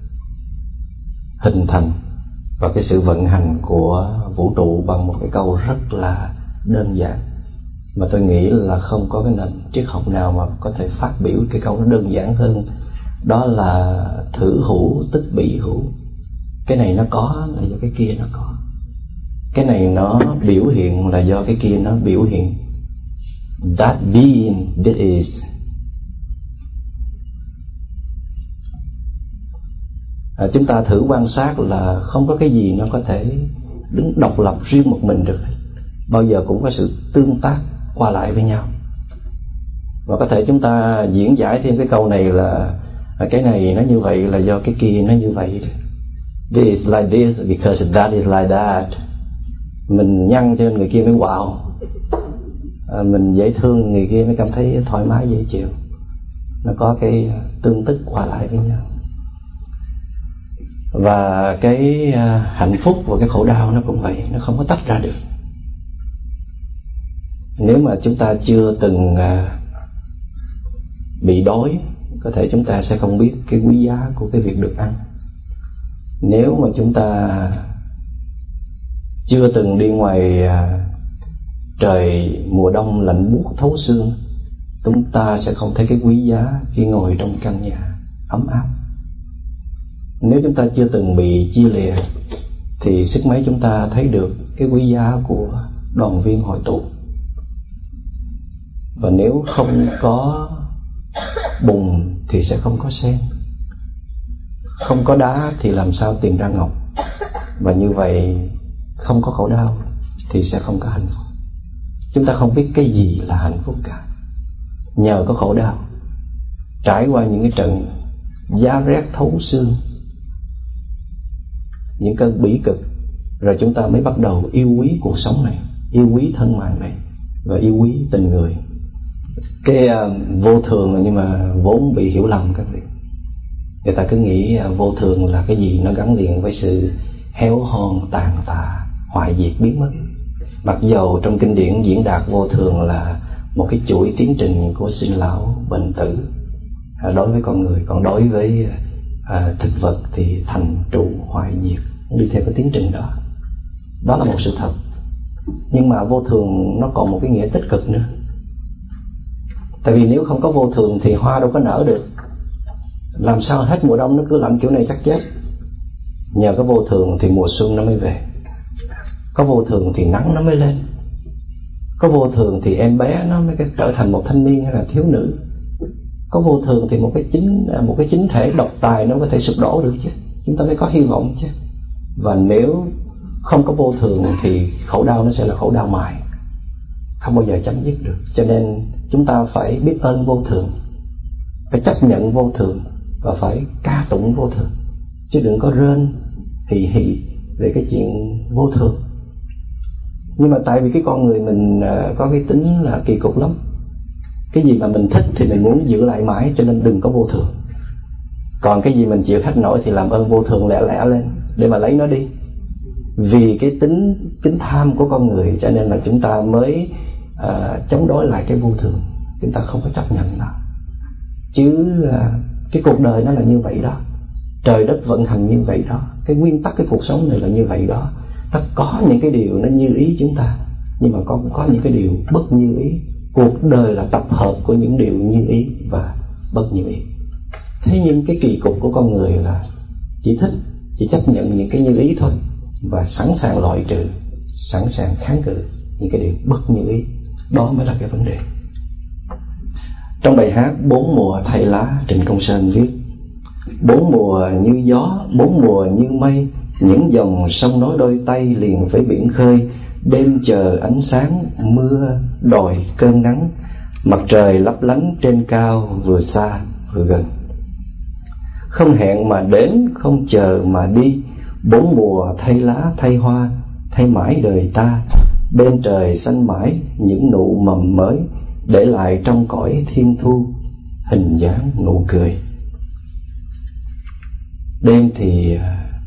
hình thành và cái sự vận hành của vũ trụ bằng một cái câu rất là đơn giản, mà tôi nghĩ là không có cái nền triết học nào mà có thể phát biểu cái câu nó đơn giản hơn. Đó là thử hữu tức bị hữu. Cái này nó có là do cái kia nó có, cái này nó biểu hiện là do cái kia nó biểu hiện. That being, this is. À, chúng ta thử quan sát là không có cái gì nó có thể đứng độc lập riêng một mình được, bao giờ cũng có sự tương tác qua lại với nhau. Và có thể chúng ta diễn giải thêm cái câu này là cái này nó như vậy là do cái kia nó như vậy. This is like this because that is like that. Mình nhăn cho người kia mới quạo, à, mình dễ thương người kia mới cảm thấy thoải mái dễ chịu. Nó có cái tương tức qua lại với nhau. Và cái hạnh phúc và cái khổ đau nó cũng vậy, nó không có tách ra được. Nếu mà chúng ta chưa từng bị đói, có thể chúng ta sẽ không biết cái quý giá của cái việc được ăn. Nếu mà chúng ta chưa từng đi ngoài trời mùa đông lạnh buốt thấu xương, chúng ta sẽ không thấy cái quý giá khi ngồi trong căn nhà ấm áp. Nếu chúng ta chưa từng bị chia lìa thì sức mấy chúng ta thấy được cái quý giá của đoàn viên hội tụ. Và nếu không có bùn thì sẽ không có sen, không có đá thì làm sao tìm ra ngọc. Và như vậy không có khổ đau thì sẽ không có hạnh phúc. Chúng ta không biết cái gì là hạnh phúc cả. Nhờ có khổ đau, trải qua những cái trận giá rét thấu xương, những cơn bỉ cực, rồi chúng ta mới bắt đầu yêu quý cuộc sống này, yêu quý thân mạng này, và yêu quý tình người. Cái uh, vô thường nhưng mà vốn bị hiểu lầm các vị. Người ta cứ nghĩ uh, vô thường là cái gì nó gắn liền với sự héo hon, tàn tạ, hoại diệt, biến mất. Mặc dầu trong kinh điển diễn đạt vô thường là một cái chuỗi tiến trình của sinh lão bệnh tử uh, đối với con người, còn đối với uh, thực vật thì thành trụ, hoại diệt, đi theo cái tiến trình đó. Đó là một sự thật. Nhưng mà vô thường nó còn một cái nghĩa tích cực nữa. Tại vì nếu không có vô thường thì hoa đâu có nở được. Làm sao hết mùa đông nó cứ lạnh kiểu này chắc chết. Nhờ có vô thường thì mùa xuân nó mới về. Có vô thường thì nắng nó mới lên. Có vô thường thì em bé nó mới trở thành một thanh niên hay là thiếu nữ. Có vô thường thì một cái chính một cái chính thể độc tài nó có thể sụp đổ được chứ. Chúng ta mới có hy vọng chứ. Và nếu không có vô thường thì khổ đau nó sẽ là khổ đau mãi, không bao giờ chấm dứt được. Cho nên chúng ta phải biết ơn vô thường, phải chấp nhận vô thường và phải ca tụng vô thường, chứ đừng có rên hì hì về cái chuyện vô thường. Nhưng mà tại vì cái con người mình có cái tính là kỳ cục lắm. Cái gì mà mình thích thì mình muốn giữ lại mãi, cho nên đừng có vô thường. Còn cái gì mình chịu hết nổi thì làm ơn vô thường lẻ lẻ lên để mà lấy nó đi. Vì cái tính tính tham của con người cho nên là chúng ta mới uh, chống đối lại cái vô thường. Chúng ta không có chấp nhận nó. Chứ uh, cái cuộc đời nó là như vậy đó. Trời đất vận hành như vậy đó. Cái nguyên tắc cái cuộc sống này là như vậy đó. Nó có những cái điều nó như ý chúng ta, nhưng mà có, có những cái điều bất như ý. Cuộc đời là tập hợp của những điều như ý và bất như ý. Thế nhưng cái kỳ cục của con người là chỉ thích, chỉ chấp nhận những cái như ý thôi, và sẵn sàng loại trừ, sẵn sàng kháng cự những cái điều bất như ý. Đó mới là cái vấn đề. Trong bài hát Bốn mùa thay lá, Trịnh Công Sơn viết: bốn mùa như gió, bốn mùa như mây, những dòng sông nối đôi tay liền với biển khơi. Đêm chờ ánh sáng, mưa đòi cơn nắng, mặt trời lấp lánh trên cao, vừa xa vừa gần. Không hẹn mà đến, không chờ mà đi, bốn mùa thay lá thay hoa, thay mãi đời ta. Bên trời xanh mãi những nụ mầm mới, để lại trong cõi thiên thu hình dáng nụ cười. Đêm thì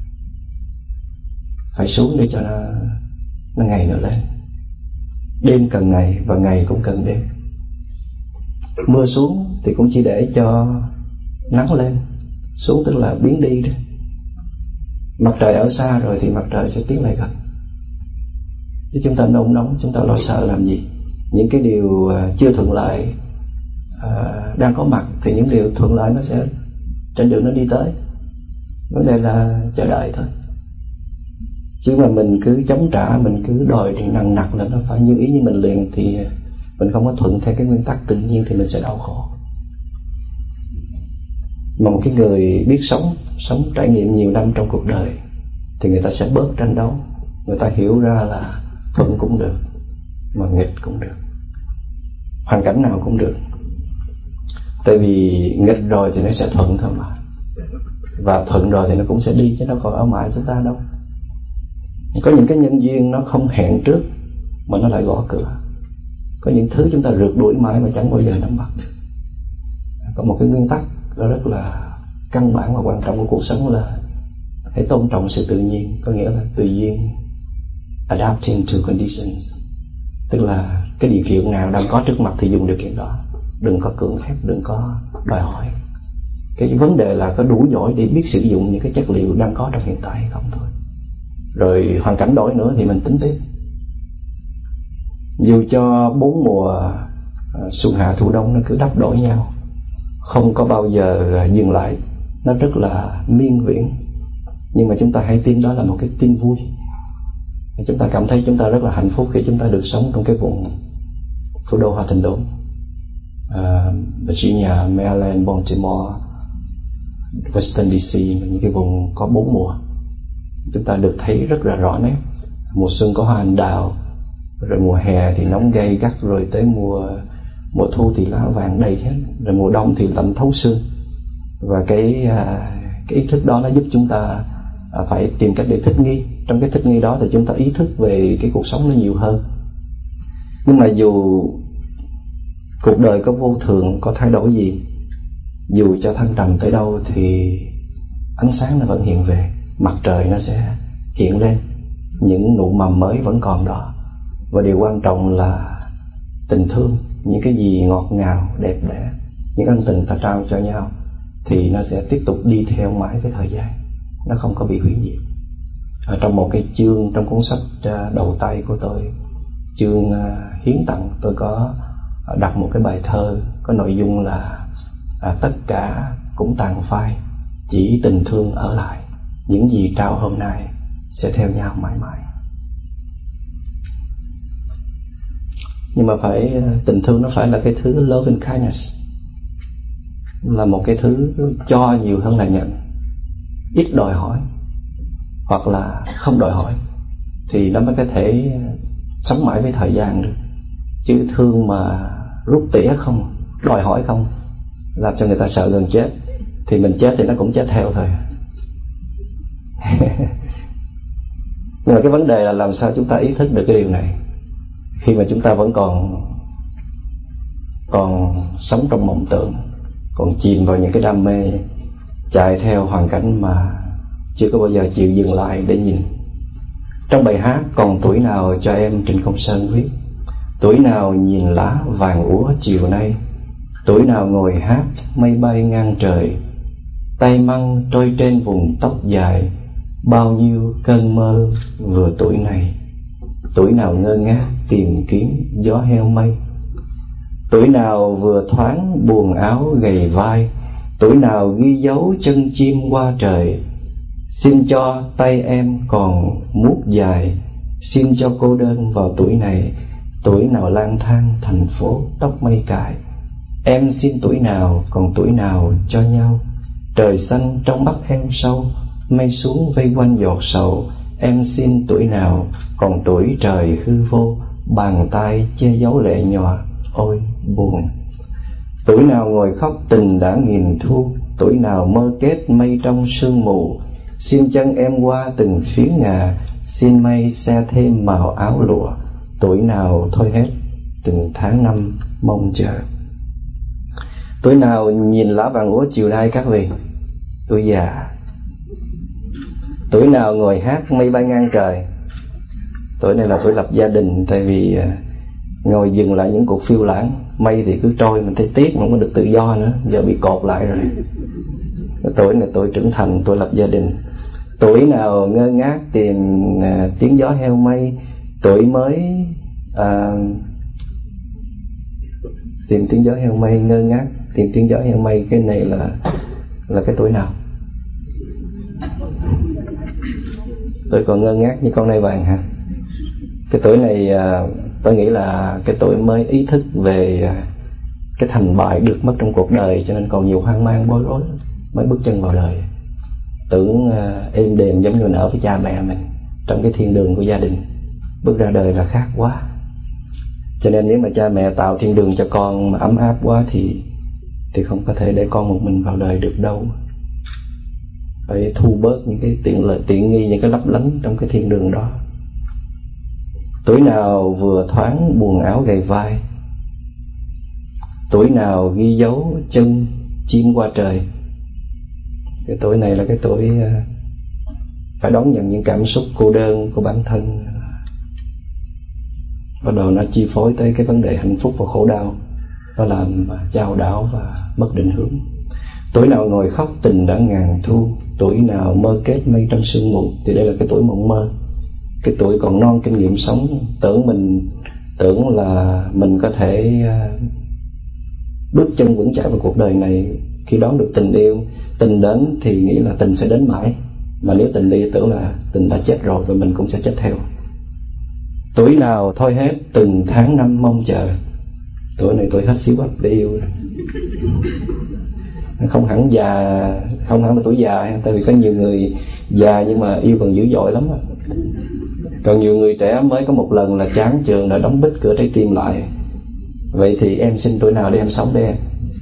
phải xuống để cho nó, nó ngày nữa lên. Đêm cần ngày và ngày cũng cần đêm. Mưa xuống thì cũng chỉ để cho nắng lên. Xuống tức là biến đi đó. Mặt trời ở xa rồi thì mặt trời sẽ tiến lại gần. Chứ chúng ta nôn nóng, chúng ta lo sợ làm gì? Những cái điều chưa thuận lợi uh, đang có mặt thì những điều thuận lợi nó sẽ trên đường nó đi tới. Vấn đề là chờ đợi thôi. Chứ mà mình cứ chống trả, mình cứ đòi thì nặng nặc là nó phải như ý như mình liền, thì mình không có thuận theo cái nguyên tắc tự nhiên thì mình sẽ đau khổ. Mà một cái người biết sống, sống trải nghiệm nhiều năm trong cuộc đời thì người ta sẽ bớt tranh đấu. Người ta hiểu ra là thuận cũng được, mà nghịch cũng được, hoàn cảnh nào cũng được. Tại vì nghịch rồi thì nó sẽ thuận thôi mà, và thuận rồi thì nó cũng sẽ đi, chứ nó còn ở mãi chúng ta đâu. Có những cái nhân duyên nó không hẹn trước mà nó lại gõ cửa. Có những thứ chúng ta rượt đuổi mãi mà chẳng bao giờ nắm bắt được. Có một cái nguyên tắc rất là căn bản và quan trọng của cuộc sống là hãy tôn trọng sự tự nhiên. Có nghĩa là tùy duyên, adapting to conditions, tức là cái điều kiện nào đang có trước mặt thì dùng điều kiện đó, đừng có cưỡng ép, đừng có đòi hỏi. Cái vấn đề là có đủ giỏi để biết sử dụng những cái chất liệu đang có trong hiện tại hay không thôi. Rồi hoàn cảnh đổi nữa thì mình tính tiếp. Dù cho bốn mùa xuân hạ thu đông nó cứ đắp đổi nhau, không có bao giờ dừng lại, nó rất là miên viễn. Nhưng mà chúng ta hãy tin đó là một cái tin vui. Chúng ta cảm thấy chúng ta rất là hạnh phúc khi chúng ta được sống trong cái vùng thủ đô Hoa Thịnh Đốn, uh, Virginia, Maryland, Baltimore, Washington đê xê, những cái vùng có bốn mùa. Chúng ta được thấy rất là rõ nét. Mùa xuân có hoa anh đào, rồi mùa hè thì nóng gay gắt, rồi tới mùa mùa thu thì lá vàng đầy hết, rồi mùa đông thì lạnh thấu xương. Và cái cái ý thức đó nó giúp chúng ta phải tìm cách để thích nghi. Trong cái thích nghi đó thì chúng ta ý thức về cái cuộc sống nó nhiều hơn. Nhưng mà dù cuộc đời có vô thường, có thay đổi gì, dù cho thăng trầm tới đâu thì ánh sáng nó vẫn hiện về, mặt trời nó sẽ hiện lên, những nụ mầm mới vẫn còn đó. Và điều quan trọng là tình thương, những cái gì ngọt ngào, đẹp đẽ, những ân tình ta trao cho nhau thì nó sẽ tiếp tục đi theo mãi với thời gian, nó không có bị hủy diệt. Ở trong một cái chương trong cuốn sách đầu tay của tôi, chương hiến tặng, tôi có đặt một cái bài thơ có nội dung là à, tất cả cũng tàn phai, chỉ tình thương ở lại, những gì trao hôm nay sẽ theo nhau mãi mãi. Nhưng mà phải tình thương nó phải là cái thứ love and kindness, là một cái thứ cho nhiều hơn là nhận, ít đòi hỏi hoặc là không đòi hỏi, thì nó mới có thể sống mãi với thời gian được. Chứ thương mà rút tỉa không, đòi hỏi không, làm cho người ta sợ gần chết, thì mình chết thì nó cũng chết theo thôi. Nhưng mà cái vấn đề là làm sao chúng ta ý thức được cái điều này khi mà chúng ta vẫn còn còn sống trong mộng tưởng, còn chìm vào những cái đam mê, chạy theo hoàn cảnh mà chưa có bao giờ chịu dừng lại để nhìn. Trong bài hát Còn tuổi nào cho em, Trịnh Công Sơn viết: tuổi nào nhìn lá vàng úa chiều nay, tuổi nào ngồi hát mây bay ngang trời, tay măng trôi trên vùng tóc dài, bao nhiêu cơn mơ vừa tuổi này. Tuổi nào ngơ ngác tìm kiếm gió heo mây, tuổi nào vừa thoáng buồn áo gầy vai, tuổi nào ghi dấu chân chim qua trời. Xin cho tay em còn mút dài, xin cho cô đơn vào tuổi này. Tuổi nào lang thang thành phố tóc mây cài, em xin tuổi nào còn tuổi nào cho nhau. Trời xanh trong mắt em sâu, mây xuống vây quanh giọt sầu. Em xin tuổi nào còn tuổi trời hư vô, bàn tay che giấu lệ nhòa, ôi buồn. Tuổi nào ngồi khóc tình đã nghìn thu, tuổi nào mơ kết mây trong sương mù. Xin chân em qua từng phiến ngà, xin mây xe thêm màu áo lụa. Tuổi nào thôi hết từng tháng năm mong chờ. Tuổi nào nhìn lá vàng úa chiều nay các vị? Tuổi già. Tuổi nào ngồi hát mây bay ngang trời? Tuổi này là tuổi lập gia đình. Tại vì ngồi dừng lại những cuộc phiêu lãng, mây thì cứ trôi, mình thấy tiếc, không có được tự do nữa, giờ bị cột lại rồi. Tuổi này tuổi trưởng thành, tuổi lập gia đình. Tuổi nào ngơ ngác tìm uh, tiếng gió heo mây, tuổi mới uh, tìm tiếng gió heo mây, ngơ ngác tìm tiếng gió heo mây. Cái này là là cái tuổi nào? Tôi còn ngơ ngác như con nai vàng hả? Cái tuổi này uh, tôi nghĩ là cái tuổi mới ý thức về uh, cái thành bại được mất trong cuộc đời, cho nên còn nhiều hoang mang bối rối mới bước chân vào đời. Tưởng uh, êm đềm giống như mình ở với cha mẹ mình trong cái thiên đường của gia đình, bước ra đời là khác quá. Cho nên nếu mà cha mẹ tạo thiên đường cho con mà ấm áp quá thì thì không có thể để con một mình vào đời được đâu. Phải thu bớt những cái tiện lợi, tiện nghi, những cái lấp lánh trong cái thiên đường đó. Tuổi nào vừa thoáng buồn áo gầy vai, tuổi nào ghi dấu chân chim qua trời. Cái tuổi này là cái tuổi phải đón nhận những cảm xúc cô đơn của bản thân, bắt đầu nó chi phối tới cái vấn đề hạnh phúc và khổ đau, nó làm chao đảo và mất định hướng. Tuổi nào ngồi khóc tình đã ngàn thu, tuổi nào mơ kết mây trong sương mù. Thì đây là cái tuổi mộng mơ, cái tuổi còn non kinh nghiệm sống, tưởng mình tưởng là mình có thể bước chân vững chãi vào cuộc đời này khi đón được tình yêu. Tình đến thì nghĩ là tình sẽ đến mãi, mà nếu tình đi tưởng là tình đã chết rồi và mình cũng sẽ chết theo. Tuổi nào thôi hết từng tháng năm mong chờ. Tuổi này tuổi hết xíu bắp để yêu rồi. Không hẳn già, không hẳn là tuổi già, tại vì có nhiều người già nhưng mà yêu còn dữ dội lắm. Còn nhiều người trẻ mới có một lần là chán chường đã đóng bít cửa trái tim lại. Vậy thì em xin tuổi nào để em sống đây em?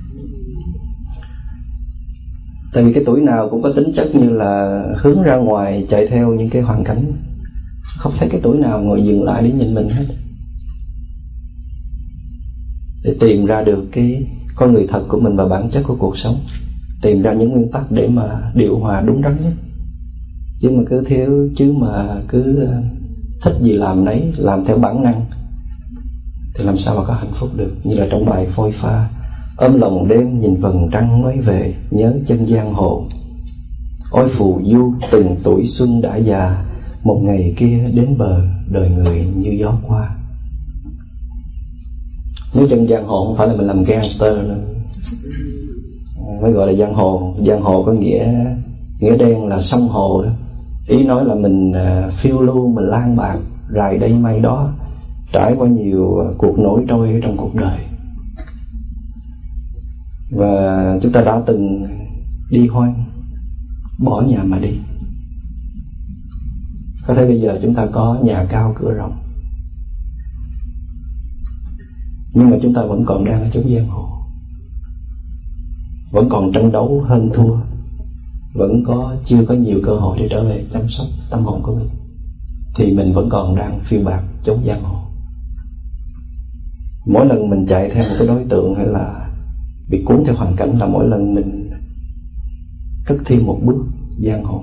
Tại vì cái tuổi nào cũng có tính chất như là hướng ra ngoài, chạy theo những cái hoàn cảnh. Không thấy cái tuổi nào ngồi dừng lại để nhìn mình hết, để tìm ra được cái con người thật của mình và bản chất của cuộc sống, tìm ra những nguyên tắc để mà điều hòa đúng đắn nhất. Chứ mà cứ thiếu, chứ mà cứ thích gì làm nấy, làm theo bản năng thì làm sao mà có hạnh phúc được. Như là trong bài Phôi Pha: ôm lòng đêm nhìn vầng trăng mới về, nhớ chân giang hồ. Ôi phù du từng tuổi xuân đã già, một ngày kia đến bờ đời người như gió qua. Nếu chân giang hồ không phải là mình làm gangster nữa, mới gọi là giang hồ. Giang hồ có nghĩa nghĩa đen là sông hồ đó. Ý nói là mình phiêu lưu, mình lang bạc rày đây may đó, trải qua nhiều cuộc nổi trôi ở trong cuộc đời. Và chúng ta đã từng đi hoang, bỏ nhà mà đi. Có thể bây giờ chúng ta có nhà cao cửa rộng, nhưng mà chúng ta vẫn còn đang ở chốn giang hồ, vẫn còn tranh đấu hơn thua, vẫn có chưa có nhiều cơ hội để trở về chăm sóc tâm hồn của mình, thì mình vẫn còn đang phiêu bạt chốn giang hồ. Mỗi lần mình chạy theo một cái đối tượng hay là bị cuốn theo hoàn cảnh là mỗi lần mình cất thêm một bước giang hồ.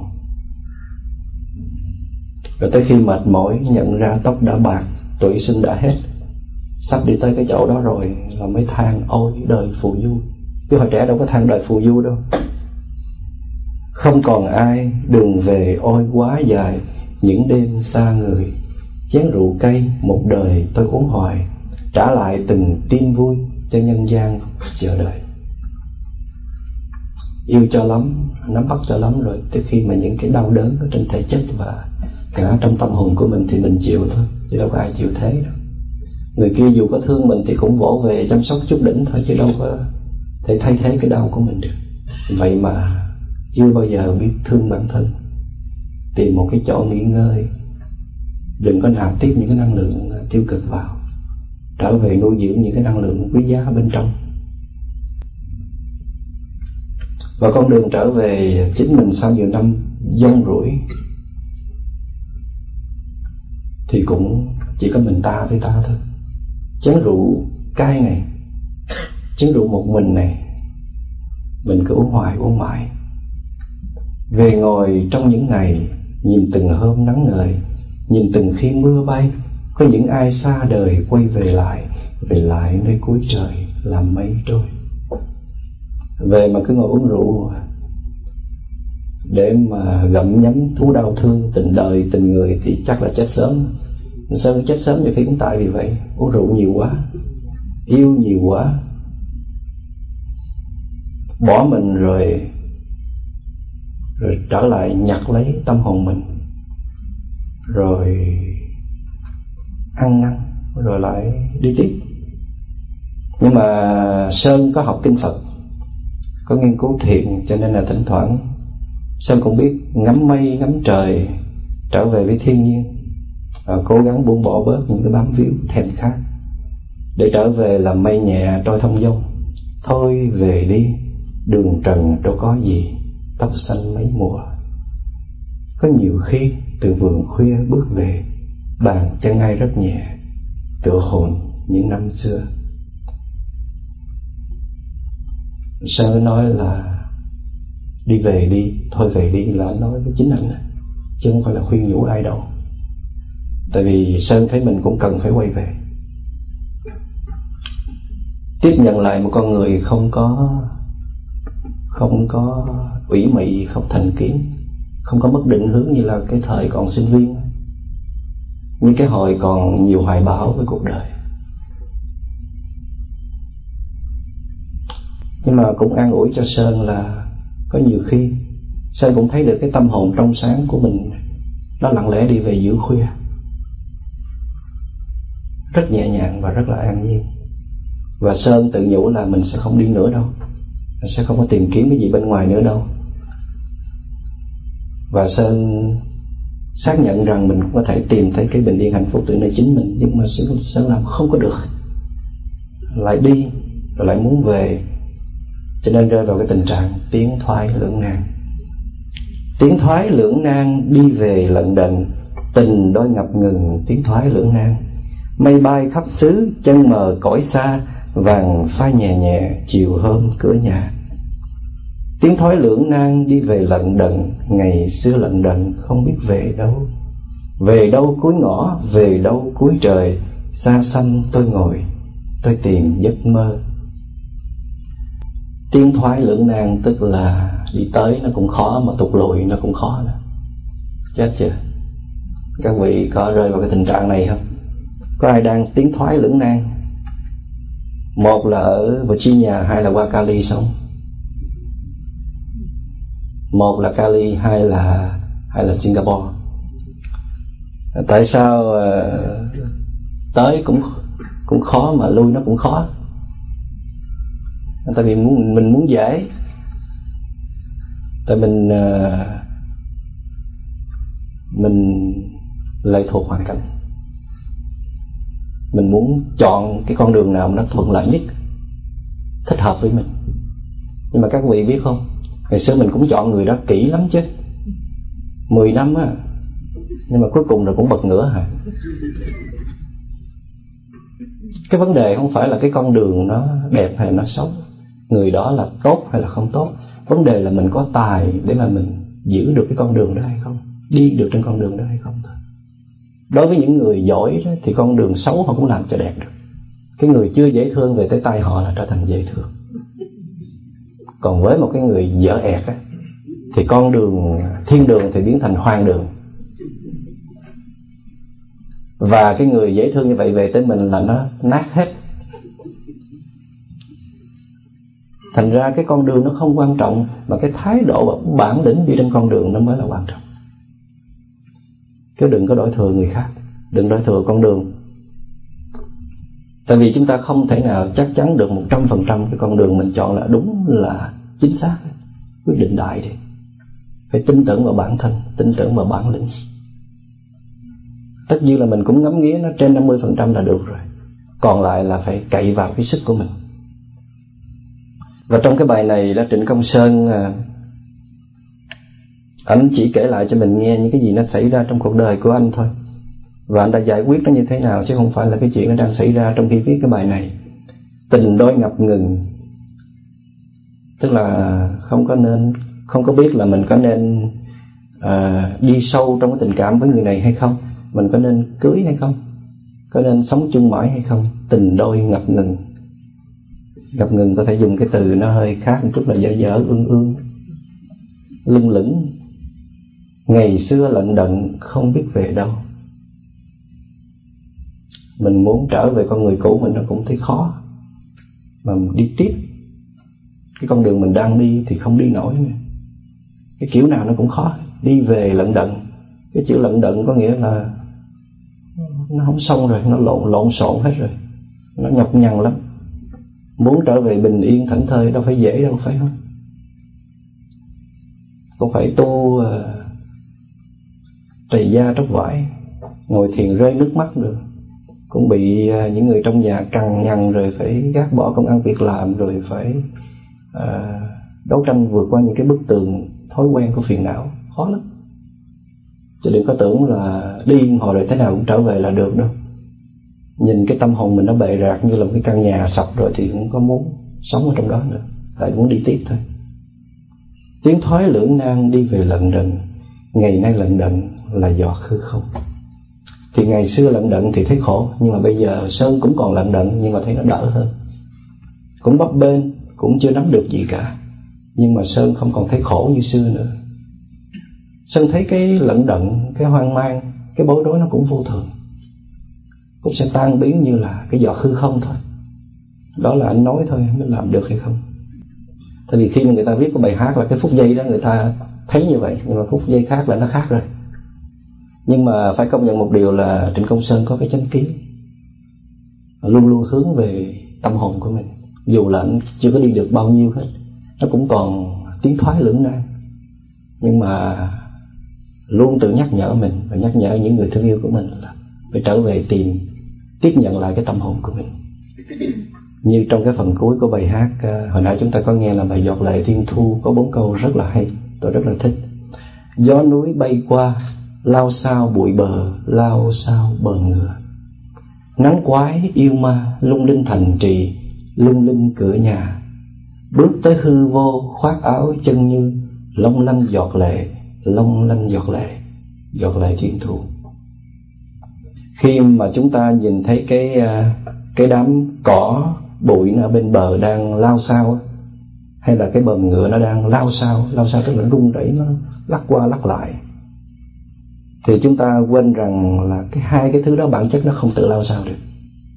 Rồi tới khi mệt mỏi, nhận ra tóc đã bạc, tuổi xuân đã hết, sắp đi tới cái chỗ đó rồi là mới than ôi đời phù du. Chứ hồi trẻ đâu có than đời phù du đâu. Không còn ai, đường về ôi quá dài, những đêm xa người. Chén rượu cay một đời tôi uống hoài, trả lại từng tin vui cho nhân gian chờ đợi. Yêu cho lắm, nắm bắt cho lắm rồi, tới khi mà những cái đau đớn ở trên thể chất và cả trong tâm hồn của mình thì mình chịu thôi, chứ đâu có ai chịu thế đâu. Người kia dù có thương mình thì cũng vỗ về chăm sóc chút đỉnh thôi, chứ đâu có thể thay thế cái đau của mình được. Vậy mà chưa bao giờ biết thương bản thân, tìm một cái chỗ nghỉ ngơi, đừng có nạp tiếp những cái năng lượng tiêu cực vào, trở về nuôi dưỡng những cái năng lượng quý giá bên trong. Và con đường trở về chính mình sau nhiều năm dông rủi thì cũng chỉ có mình ta với ta thôi. Chén rượu cay này, chén rượu một mình này, mình cứ uống hoài uống mãi. Về ngồi trong những ngày, nhìn từng hôm nắng ngời, nhìn từng khi mưa bay, có những ai xa đời quay về lại, về lại nơi cuối trời làm mây trôi. Về mà cứ ngồi uống rượu để mà gặm nhấm thú đau thương tình đời tình người thì chắc là chết sớm. Sao chết sớm nhiều khi cũng tại vì vậy, uống rượu nhiều quá, yêu nhiều quá, bỏ mình rồi rồi trở lại nhặt lấy tâm hồn mình, rồi ăn năn, rồi lại đi tiếp. Nhưng mà Sơn có học kinh Phật, có nghiên cứu thiện, cho nên là thỉnh thoảng Sơn cũng biết ngắm mây, ngắm trời, trở về với thiên nhiên, và cố gắng buông bỏ bớt những cái bám víu thèm khát, để trở về làm mây nhẹ trôi thông dong. Thôi về đi, đường trần đâu có gì, tóc xanh mấy mùa. Có nhiều khi từ vườn khuya bước về, bàn chân ai rất nhẹ, tựa hồn những năm xưa. Sơ nói là đi về đi, thôi về đi là nói với chính anh, chứ không phải là khuyên nhủ ai đâu. Tại vì Sơn thấy mình cũng cần phải quay về, tiếp nhận lại một con người không có không có ủy mị, không thành kiến, không có mất định hướng như là cái thời còn sinh viên, những cái hồi còn nhiều hoài bão với cuộc đời. Nhưng mà cũng an ủi cho Sơn là có nhiều khi Sơn cũng thấy được cái tâm hồn trong sáng của mình nó lặng lẽ đi về giữa khuya, rất nhẹ nhàng và rất là an nhiên. Và Sơn tự nhủ là mình sẽ không đi nữa đâu, mình sẽ không có tìm kiếm cái gì bên ngoài nữa đâu. Và Sơn xác nhận rằng mình cũng có thể tìm thấy cái bình yên hạnh phúc từ nơi chính mình. Nhưng mà Sơn làm không có được, lại đi rồi lại muốn về, cho nên rơi vào cái tình trạng tiến thoái lưỡng nan. Tiến thoái lưỡng nan đi về lận đận, tình đôi ngập ngừng tiến thoái lưỡng nan. Mây bay khắp xứ, chân mờ cõi xa, vàng phai nhẹ nhẹ chiều hôm cửa nhà. Tiến thoái lưỡng nan đi về lận đận, ngày xưa lận đận không biết về đâu. Về đâu cuối ngõ, về đâu cuối trời, xa xăm tôi ngồi, tôi tìm giấc mơ. Tiến thoái lưỡng nan tức là đi tới nó cũng khó, mà tụt lùi nó cũng khó nữa. Chết chưa? Các vị có rơi vào cái tình trạng này không? Có ai đang tiến thoái lưỡng nan? Một là ở Virginia, hai là qua Cali sống. Một là Cali, hai là hay là Singapore. Tại sao uh, tới cũng cũng khó mà lui nó cũng khó? Tại vì muốn, mình muốn dễ. Tại mình uh, mình lệ thuộc hoàn cảnh. Mình muốn chọn cái con đường nào mà nó thuận lợi nhất, thích hợp với mình. Nhưng mà các vị biết không, ngày xưa mình cũng chọn người đó kỹ lắm chứ, mười năm á, nhưng mà cuối cùng rồi cũng bật ngửa hả? Cái vấn đề không phải là cái con đường nó đẹp hay là nó xấu, người đó là tốt hay là không tốt. Vấn đề là mình có tài để mà mình giữ được cái con đường đó hay không, đi được trên con đường đó hay không thôi. Đối với những người giỏi đó, thì con đường xấu họ cũng làm cho đẹp được. Cái người chưa dễ thương về tới tay họ là trở thành dễ thương. Còn với một cái người dở ẹt á, thì con đường thiên đường thì biến thành hoang đường. Và cái người dễ thương như vậy về tới mình là nó nát hết. Thành ra cái con đường nó không quan trọng, mà cái thái độ và bản lĩnh đi trên con đường nó mới là quan trọng. Chứ đừng có đổi thừa người khác, đừng đổi thừa con đường. Tại vì chúng ta không thể nào chắc chắn được một trăm phần trăm cái con đường mình chọn là đúng, là chính xác. Quyết định đại đi. Phải tin tưởng vào bản thân, tin tưởng vào bản lĩnh. Tất nhiên là mình cũng ngắm nghía nó trên năm mươi phần trăm là được rồi. Còn lại là phải cậy vào cái sức của mình. Và trong cái bài này là Trịnh Công Sơn, anh chỉ kể lại cho mình nghe những cái gì nó xảy ra trong cuộc đời của anh thôi, và anh đã giải quyết nó như thế nào, chứ không phải là cái chuyện nó đang xảy ra trong khi viết cái bài này. Tình đôi ngập ngừng, tức là không có nên, không có biết là mình có nên à, đi sâu trong cái tình cảm với người này hay không, mình có nên cưới hay không, có nên sống chung mãi hay không. Tình đôi ngập ngừng. Ngập ngừng có thể dùng cái từ nó hơi khác một chút là dở dở, ương ương, lưng lửng. Ngày xưa lận đận không biết về đâu. Mình muốn trở về con người cũ mình nó cũng thấy khó, mà đi tiếp cái con đường mình đang đi thì không đi nổi nữa. Cái kiểu nào nó cũng khó. Đi về lận đận, cái chữ lận đận có nghĩa là nó không xong rồi, nó lộn lộn xộn hết rồi, nó nhọc nhằn lắm. Muốn trở về bình yên thảnh thơi đâu phải dễ đâu, phải không? Cũng phải tu uh, trầy da tróc vải, ngồi thiền rơi nước mắt được. Cũng bị uh, những người trong nhà cằn nhằn, rồi phải gác bỏ công ăn việc làm, rồi phải uh, đấu tranh vượt qua những cái bức tường thói quen của phiền não. Khó lắm. Chứ đừng có tưởng là đi hồi rồi thế nào cũng trở về là được đâu. Nhìn cái tâm hồn mình nó bệ rạc như là một cái căn nhà sập rồi thì cũng có muốn sống ở trong đó nữa, tại muốn đi tiếp thôi. Tiến thoái lưỡng nan đi về lận đận, ngày nay lận đận là do hư không. Thì ngày xưa lận đận thì thấy khổ, nhưng mà bây giờ Sơn cũng còn lận đận, nhưng mà thấy nó đỡ hơn. Cũng bấp bênh, cũng chưa nắm được gì cả, nhưng mà Sơn không còn thấy khổ như xưa nữa. Sơn thấy cái lận đận, cái hoang mang, cái bối rối nó cũng vô thường, cũng sẽ tan biến như là cái giọt hư không thôi. Đó là anh nói thôi, mới làm được hay không. Tại vì khi mà người ta viết cái bài hát là cái phút giây đó người ta thấy như vậy, nhưng mà phút giây khác là nó khác rồi. Nhưng mà phải công nhận một điều là Trịnh Công Sơn có cái chánh kiến, luôn luôn hướng về tâm hồn của mình. Dù là anh chưa có đi được bao nhiêu hết, nó cũng còn tiến thoái lưỡng nan, nhưng mà luôn tự nhắc nhở mình và nhắc nhở những người thương yêu của mình là phải trở về tìm, tiếp nhận lại cái tâm hồn của mình. Như trong cái phần cuối của bài hát hồi nãy chúng ta có nghe là bài Giọt Lệ Thiên Thu, có bốn câu rất là hay, tôi rất là thích. Gió núi bay qua, lao sao bụi bờ, lao sao bờ ngựa. Nắng quái yêu ma, lung linh thành trì, lung linh cửa nhà. Bước tới hư vô, khoác áo chân như, long lanh giọt lệ, long lanh giọt lệ, giọt lệ thiên thu. Khi mà chúng ta nhìn thấy cái cái đám cỏ bụi nó bên bờ đang lao sao, hay là cái bờm ngựa nó đang lao sao, lao sao tức là rung rẩy, nó lắc qua lắc lại, thì chúng ta quên rằng là cái hai cái thứ đó bản chất nó không tự lao sao được,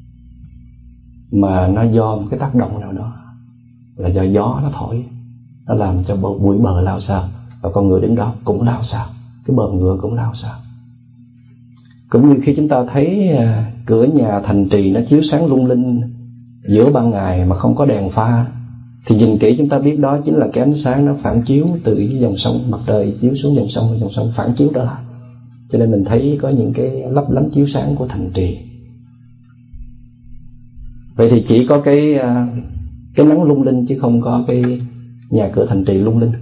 mà nó do một cái tác động nào đó, là do gió nó thổi, nó làm cho bụi bờ lao sao, và con người đứng đó cũng lao sao, cái bờm ngựa cũng lao sao. Cũng như khi chúng ta thấy cửa nhà thành trì nó chiếu sáng lung linh giữa ban ngày mà không có đèn pha, thì nhìn kỹ chúng ta biết đó chính là cái ánh sáng nó phản chiếu từ cái dòng sông, mặt trời chiếu xuống dòng sông, dòng sông phản chiếu trở lại, cho nên mình thấy có những cái lấp lánh chiếu sáng của thành trì. Vậy thì chỉ có cái cái nắng lung linh chứ không có cái nhà cửa thành trì lung linh.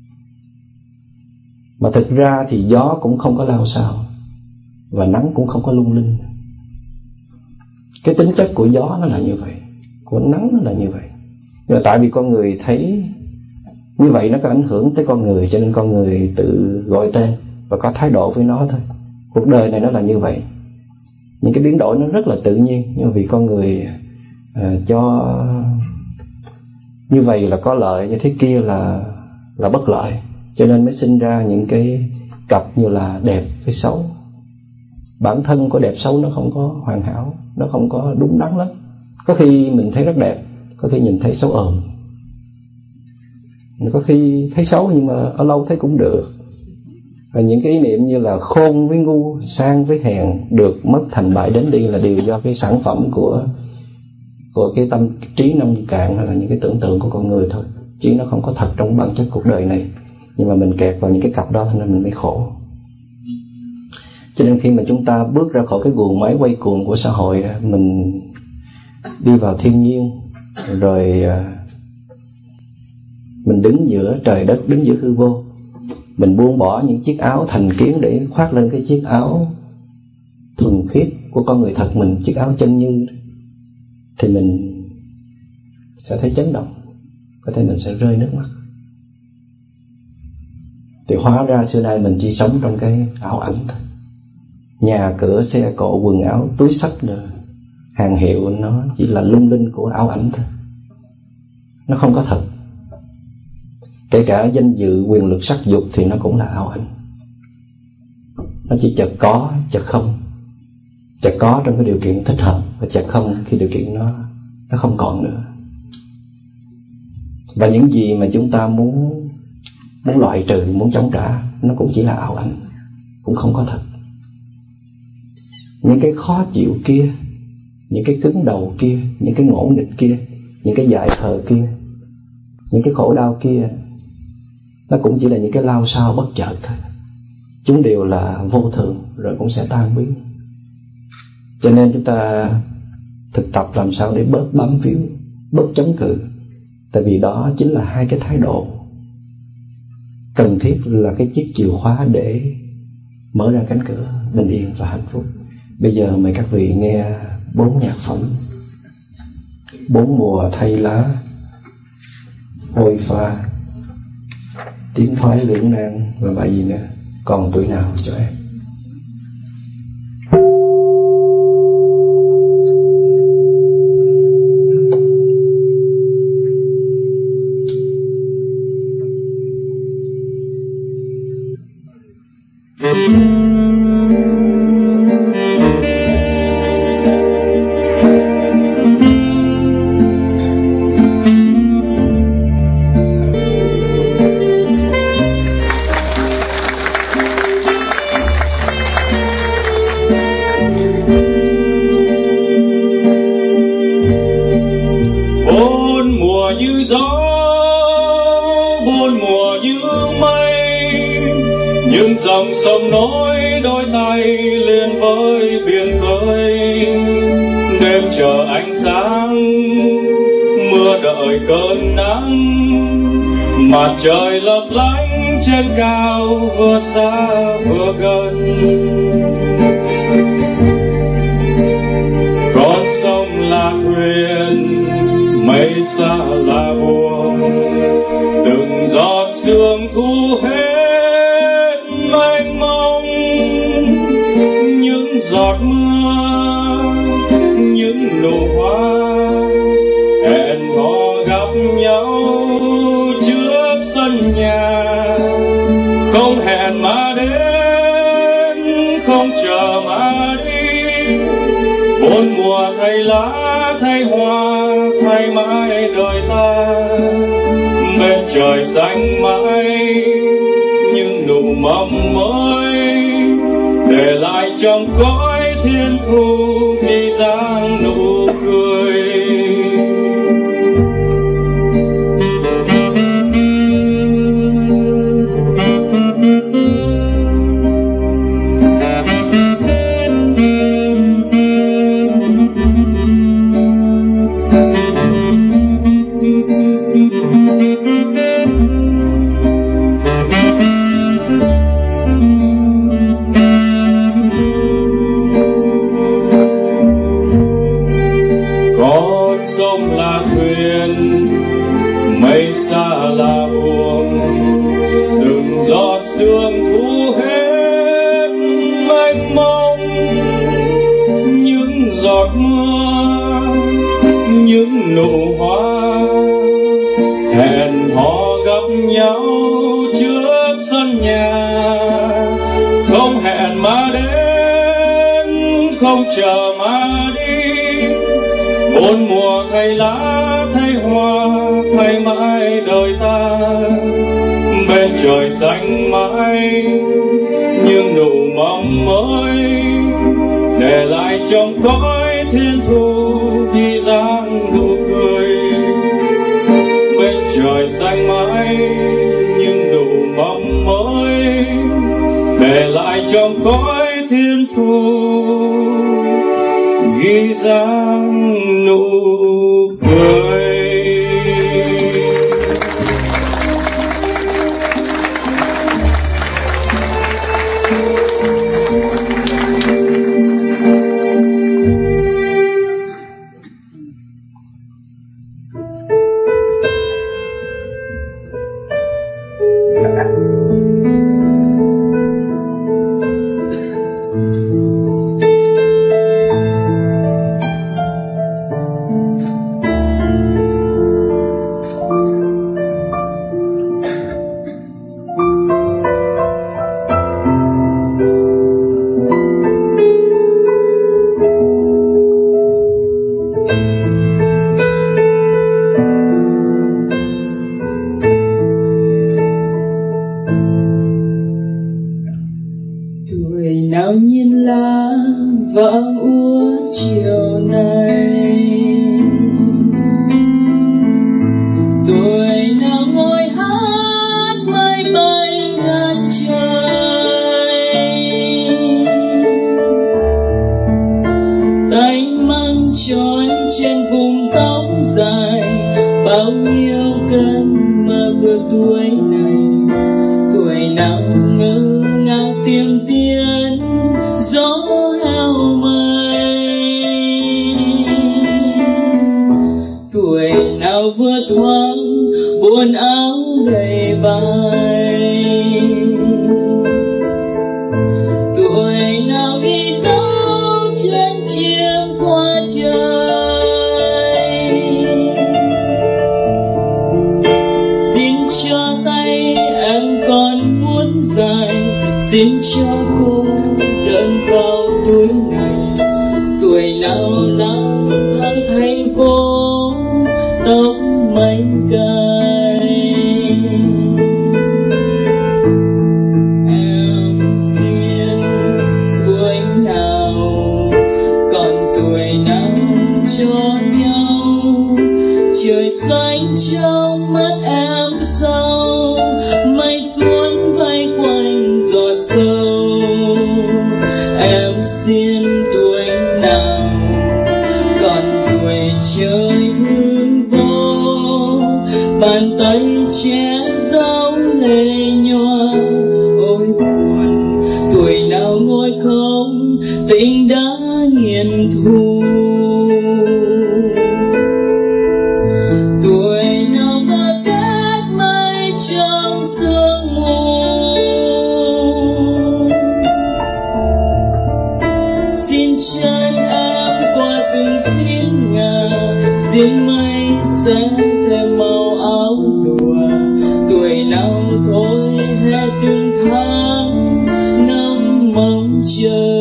Mà thực ra thì gió cũng không có lao sao, và nắng cũng không có lung linh. Cái tính chất của gió nó là như vậy, của nắng nó là như vậy. Nhưng mà tại vì con người thấy như vậy nó có ảnh hưởng tới con người, cho nên con người tự gọi tên và có thái độ với nó thôi. Cuộc đời này nó là như vậy. Những cái biến đổi nó rất là tự nhiên, nhưng vì con người uh, cho như vậy là có lợi, như thế kia là là bất lợi, cho nên mới sinh ra những cái cặp như là đẹp với xấu. Bản thân của đẹp xấu nó không có hoàn hảo, nó không có đúng đắn lắm. Có khi mình thấy rất đẹp, có khi nhìn thấy xấu ồm. Có khi thấy xấu nhưng mà ở lâu thấy cũng được. Và những cái ý niệm như là khôn với ngu, sang với hèn, được mất thành bại đến đi là đều do cái sản phẩm của của cái tâm trí nông cạn, hay là những cái tưởng tượng của con người thôi, chứ nó không có thật trong bản chất cuộc đời này. Nhưng mà mình kẹt vào những cái cặp đó nên mình mới khổ. Cho nên khi mà chúng ta bước ra khỏi cái guồng máy quay cuồng của xã hội, mình đi vào thiên nhiên, rồi mình đứng giữa trời đất, đứng giữa hư vô, mình buông bỏ những chiếc áo thành kiến để khoác lên cái chiếc áo thuần khiết của con người thật mình, chiếc áo chân như, thì mình sẽ thấy chấn động, có thể mình sẽ rơi nước mắt. Thì hóa ra xưa nay mình chỉ sống trong cái ảo ảnh thôi. Nhà cửa, xe cộ, quần áo, túi xách, hàng hiệu nó chỉ là lung linh của ảo ảnh thôi, nó không có thật. Kể cả danh dự, quyền lực, sắc dục thì nó cũng là ảo ảnh. Nó chỉ chợt có, chợt không. Chợt có trong cái điều kiện thích hợp, và chợt không khi điều kiện nó nó không còn nữa. Và những gì mà chúng ta muốn muốn loại trừ, muốn chống trả, nó cũng chỉ là ảo ảnh, cũng không có thật. Những cái khó chịu kia, những cái cứng đầu kia, những cái ngỗ nghịch kia, những cái dại khờ kia, những cái khổ đau kia, nó cũng chỉ là những cái lao sao bất chợt thôi. Chúng đều là vô thường, rồi cũng sẽ tan biến. Cho nên chúng ta thực tập làm sao để bớt bám víu, bớt chống cự. Tại vì đó chính là hai cái thái độ cần thiết, là cái chiếc chìa khóa để mở ra cánh cửa bình yên và hạnh phúc. Bây giờ mời các vị nghe bốn nhạc phẩm: Bốn mùa thay lá, Hôi pha, Tiến thoái lưỡng nan, và bài gì nữa, Còn tuổi nào cho em. như gió, buồn mùa như mây, những dòng sông nối đôi tay liền với biển khơi. Đêm chờ ánh sáng, mưa đợi cơn nắng, mặt trời lấp lánh trên cao vừa xa vừa gần. Con sông là thuyền, mây xa là buồn, từng giọt sương thu hết mênh mông. Những giọt mưa, những nụ hoa, hẹn hò gặp nhau trước sân nhà. Không hẹn mà đến, không chờ mà đi, bốn mùa thay lá thay hoa, thay mãi đời ta. Bên trời xanh mãi những nụ mầm mới, để lại trong cõi thiên thu khi dáng nụ cười. Nụ hoa hẹn hò gặp nhau trước sân nhà. Không hẹn mà đến, không chờ mà đi, bốn mùa thay lá thay hoa, thay mãi đời ta. Bên trời xanh mãi những nụ mầm mới, để lại trong cõi thiên thu khi dáng nụ cười. Bên trời xanh mãi những nụ mầm mới, để lại trong cõi thiên thu ghi dáng nụ cười. trong mắt em sâu, mây xuống vây quanh giọt sâu. Em xin tuổi nào còn tuổi chơi hương vô, bàn tay che dấu lệ nhòa. Ôi buồn tuổi nào ngồi không, tình đã nghiền thu. Chân em qua từng thiên nga, riêng mây sẽ thêm màu áo lụa. Tuổi nào thôi hết từng tháng năm mong chờ.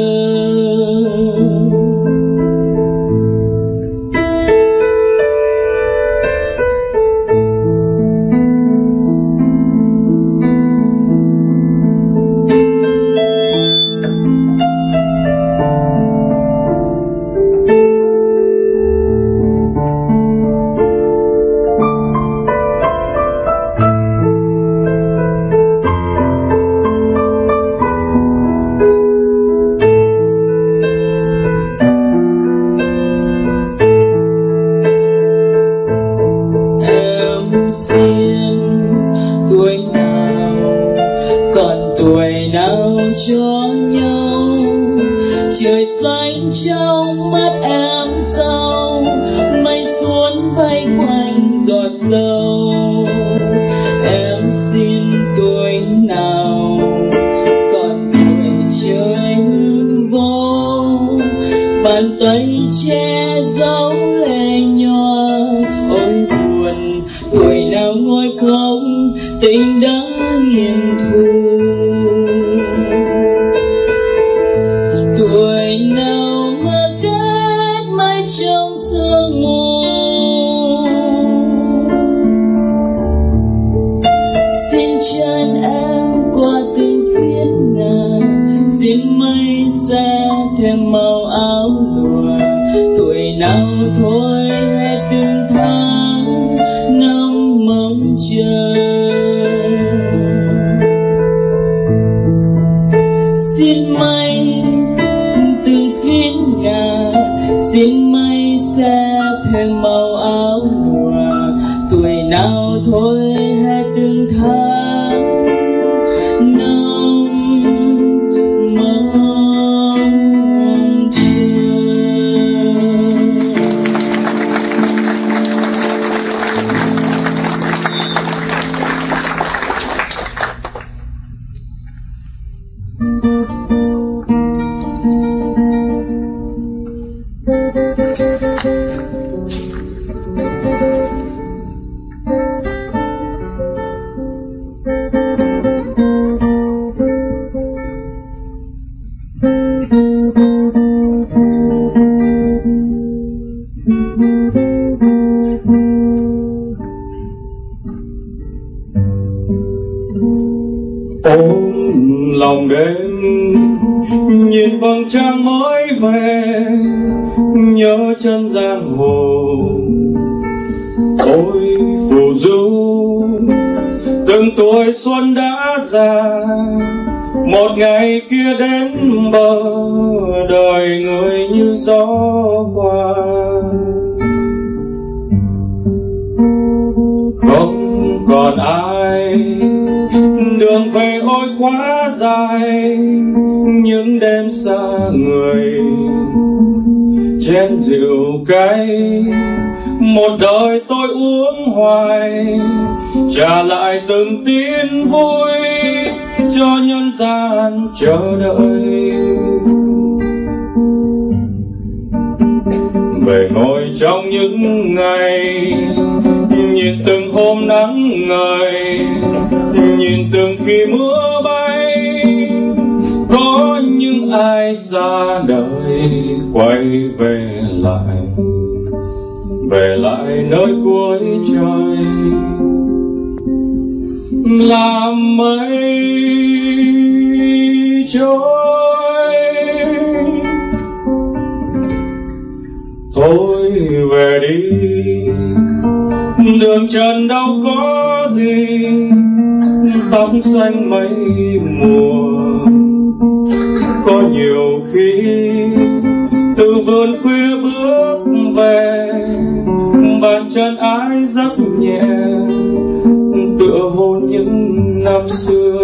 Tuổi nào cho nhau, trời xanh trong mắt em sâu, mây xuống vây quanh giọt sâu. Em xin tuổi nào còn tuổi chơi hương vô, bàn tay che dấu lệ nhòa. Ôi buồn tuổi nào ngồi không, tình đã nghiền thu. Tuổi nào mà kết mây trong sương mù, xin chân em qua từng phiến ngà, xin mây sẽ thêm màu áo lụa. Tuổi nào thôi hết từng tháng năm mong chờ. Xin mây từng phiến ngà, xin mây sẽ thêm màu áo lụa. Tuổi nào thôi hết từng tháng năm mong chờ. Ôm lòng đêm nhìn vầng trăng mới về, nhớ chân giang hồ tôi phù du. Từng tuổi xuân đã già, một ngày kia đến bờ, đời người như gió qua. Không còn ai, đường về ôi quá dài, những đêm xa người chén rượu cay. Một đời tôi uống hoài, trả lại từng tin vui cho nhân gian chờ đợi. Về ngồi trong những ngày, nhìn từng hôm nắng ngời, nhìn từng khi mưa bay. Có những ai xa đời quay về lại, về lại nơi cuối trời. Làm mây trôi, thôi về đi đường trần đâu có gì, tóc xanh mấy mùa. Có nhiều khi từ vườn khuya bước về, bàn chân ái rất nhẹ, tựa hôn những năm xưa.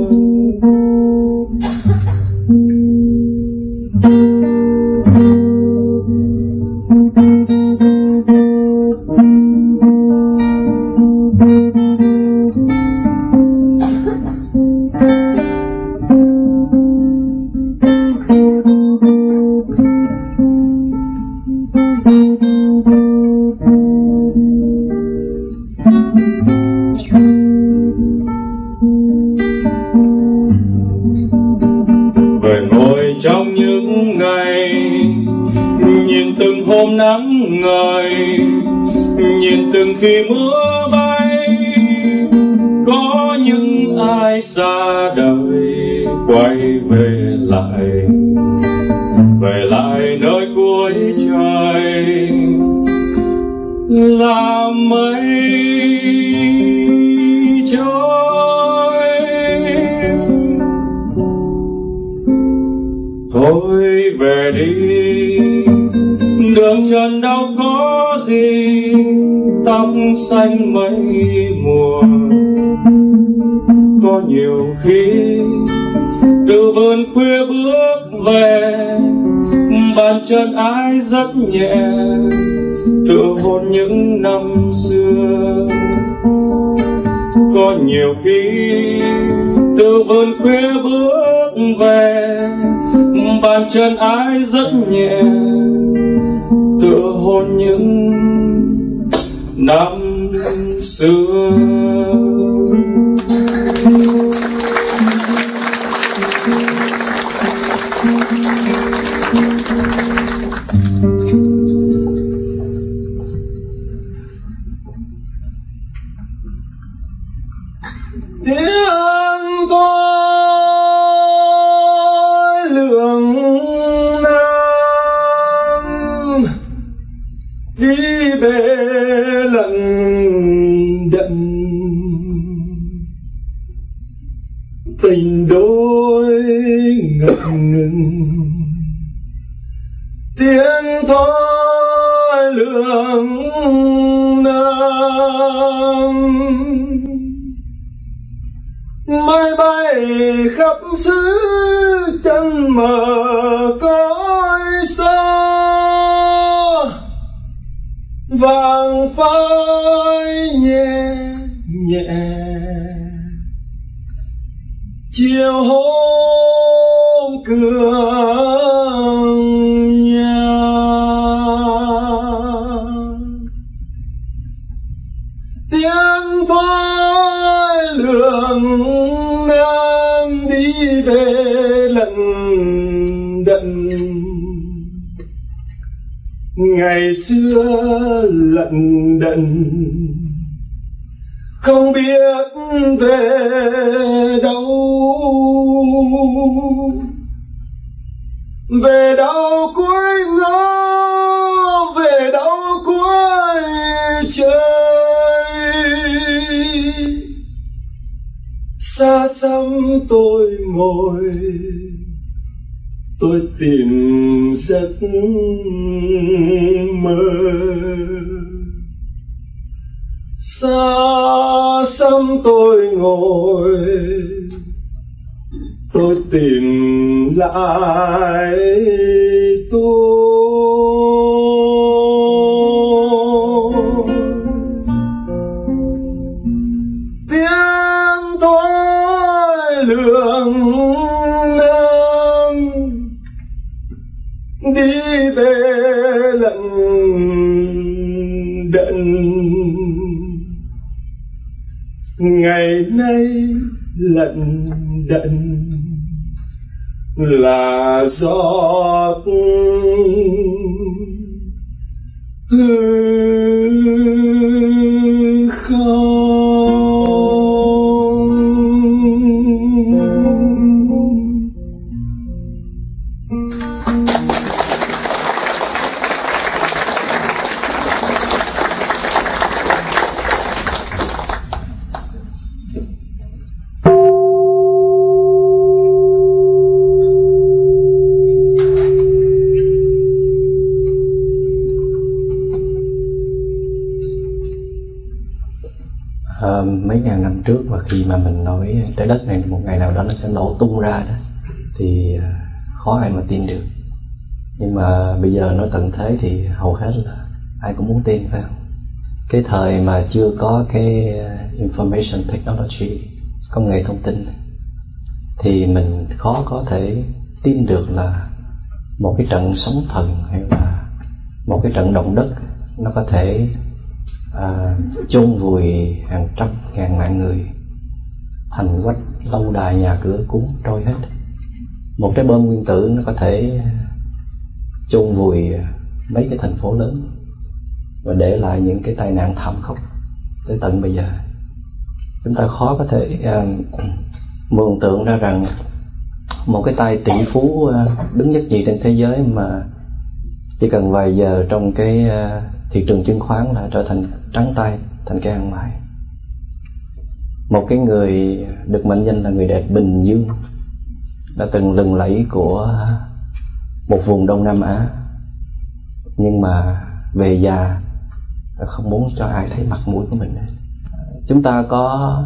Hôm nắng ngời, nhìn từng khi mưa bay, có những ai xa đời quay về lại, về lại nơi cuối trời là mây trôi. Thôi về đi, đường trần đâu có gì, tóc xanh mấy mùa. Có nhiều khi từ vườn khuya bước về, bàn chân ái rất nhẹ, tựa hôn những năm xưa. Có nhiều khi từ vườn khuya bước về, bàn chân ái rất nhẹ, tựa hôn những năm xưa. Tiếng tôi lượng nam đi về lận đận, tình đôi ngập ngừng. Tiếng thôi lượng nam mây bay khắp xứ chân mờ cõi xa, vàng phai nhẹ nhẹ chiều hôm cửa nhà. Tiếng phai lượng nam đi về lận đận, ngày xưa lận đận không biết về đâu, về đâu cuối ngõ, về đâu cuối trời. Xa xăm tôi ngồi, tôi tìm giấc mơ. Xa xăm tôi ngồi, tôi tìm lại tôi. Tiếng tôi lượng nam đi về lận đận, ngày nay lận đận là giọt hư không. À, mấy ngàn năm trước, và khi mà mình nói trái đất này một ngày nào đó nó sẽ nổ tung ra đó, thì khó ai mà tin được. Nhưng mà bây giờ nói tận thế thì hầu hết là ai cũng muốn tin, phải không? Cái thời mà chưa có cái information technology, công nghệ thông tin, thì mình khó có thể tin được là một cái trận sóng thần hay là một cái trận động đất nó có thể à, chôn vùi hàng trăm ngàn mạng người, thành quách lâu đài nhà cửa cuốn trôi hết. Một cái bom nguyên tử nó có thể chôn vùi mấy cái thành phố lớn và để lại những cái tai nạn thảm khốc tới tận bây giờ. Chúng ta khó có thể uh, mường tượng ra rằng một cái tay tỷ phú uh, đứng nhất nhì trên thế giới mà chỉ cần vài giờ trong cái uh, thị trường chứng khoán là trở thành trắng tay, thành cái ăn mày. Một cái người được mệnh danh là người đẹp Bình Dương, đã từng lừng lẫy của một vùng Đông Nam Á, nhưng mà về già không muốn cho ai thấy mặt mũi của mình. Chúng ta có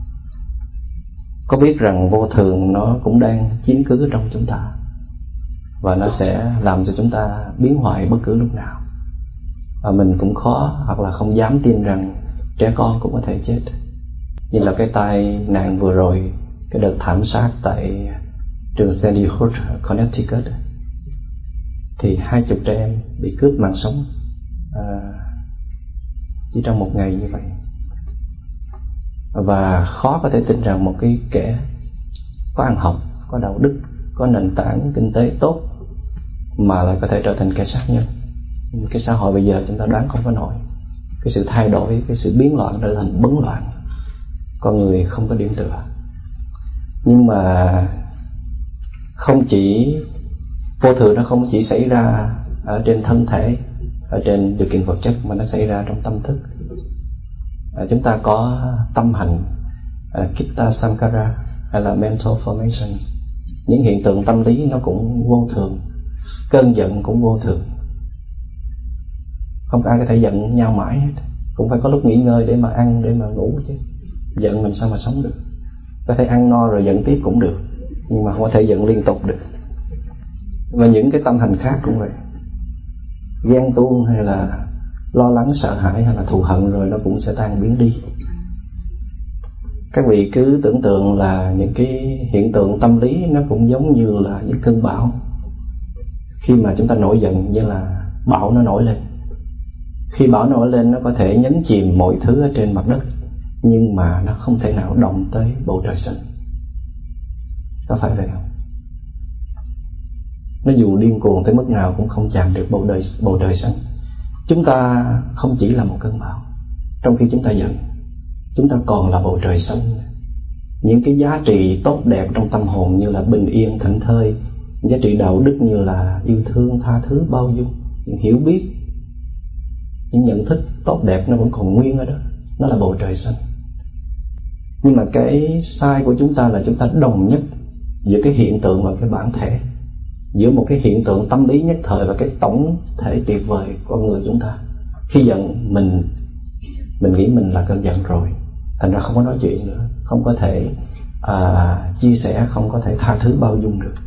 có biết rằng vô thường nó cũng đang chiếm cứ trong chúng ta, và nó sẽ làm cho chúng ta biến hoại bất cứ lúc nào. Và mình cũng khó hoặc là không dám tin rằng trẻ con cũng có thể chết. Như là cái tai nạn vừa rồi, cái đợt thảm sát tại trường Sandy Hook, Connecticut, thì hai chục trẻ em bị cướp mạng sống à, chỉ trong một ngày như vậy. Và khó có thể tin rằng một cái kẻ có ăn học, có đạo đức, có nền tảng kinh tế tốt mà lại có thể trở thành kẻ sát nhân. Cái xã hội bây giờ chúng ta đoán không có nổi. Cái sự thay đổi, cái sự biến loạn trở thành bấn loạn, con người không có điểm tựa. Nhưng mà không chỉ vô thường, nó không chỉ xảy ra ở trên thân thể, ở trên điều kiện vật chất, mà nó xảy ra trong tâm thức. À, chúng ta có tâm hành, à, Citta Sankhara hay là mental formations. Những hiện tượng tâm lý nó cũng vô thường, cơn giận cũng vô thường. Không ai có thể giận nhau mãi hết, cũng phải có lúc nghỉ ngơi để mà ăn, để mà ngủ chứ. Giận làm sao mà sống được? Có thể ăn no rồi giận tiếp cũng được, nhưng mà không có thể giận liên tục được. Và những cái tâm hành khác cũng vậy, ghen tuông hay là lo lắng, sợ hãi hay là thù hận rồi nó cũng sẽ tan biến đi. Các vị cứ tưởng tượng là những cái hiện tượng tâm lý nó cũng giống như là những cơn bão. Khi mà chúng ta nổi giận, như là bão nó nổi lên. Khi bão nổi lên, nó có thể nhấn chìm mọi thứ ở trên mặt đất, nhưng mà nó không thể nào động tới bầu trời xanh. Có phải vậy không? Nó dù điên cuồng tới mức nào cũng không chạm được bầu trời, bầu trời xanh. Chúng ta không chỉ là một cơn bão. Trong khi chúng ta giận, chúng ta còn là bầu trời xanh. Những cái giá trị tốt đẹp trong tâm hồn như là bình yên, thảnh thơi, giá trị đạo đức như là yêu thương, tha thứ, bao dung, những hiểu biết, những nhận thức tốt đẹp nó vẫn còn nguyên ở đó. Nó là bầu trời xanh. Nhưng mà cái sai của chúng ta là chúng ta đồng nhất giữa cái hiện tượng và cái bản thể, giữa một cái hiện tượng tâm lý nhất thời và cái tổng thể tuyệt vời của con người chúng ta. Khi giận, mình mình nghĩ mình là cơn giận rồi, thành ra không có nói chuyện nữa, không có thể à, chia sẻ, không có thể tha thứ bao dung được.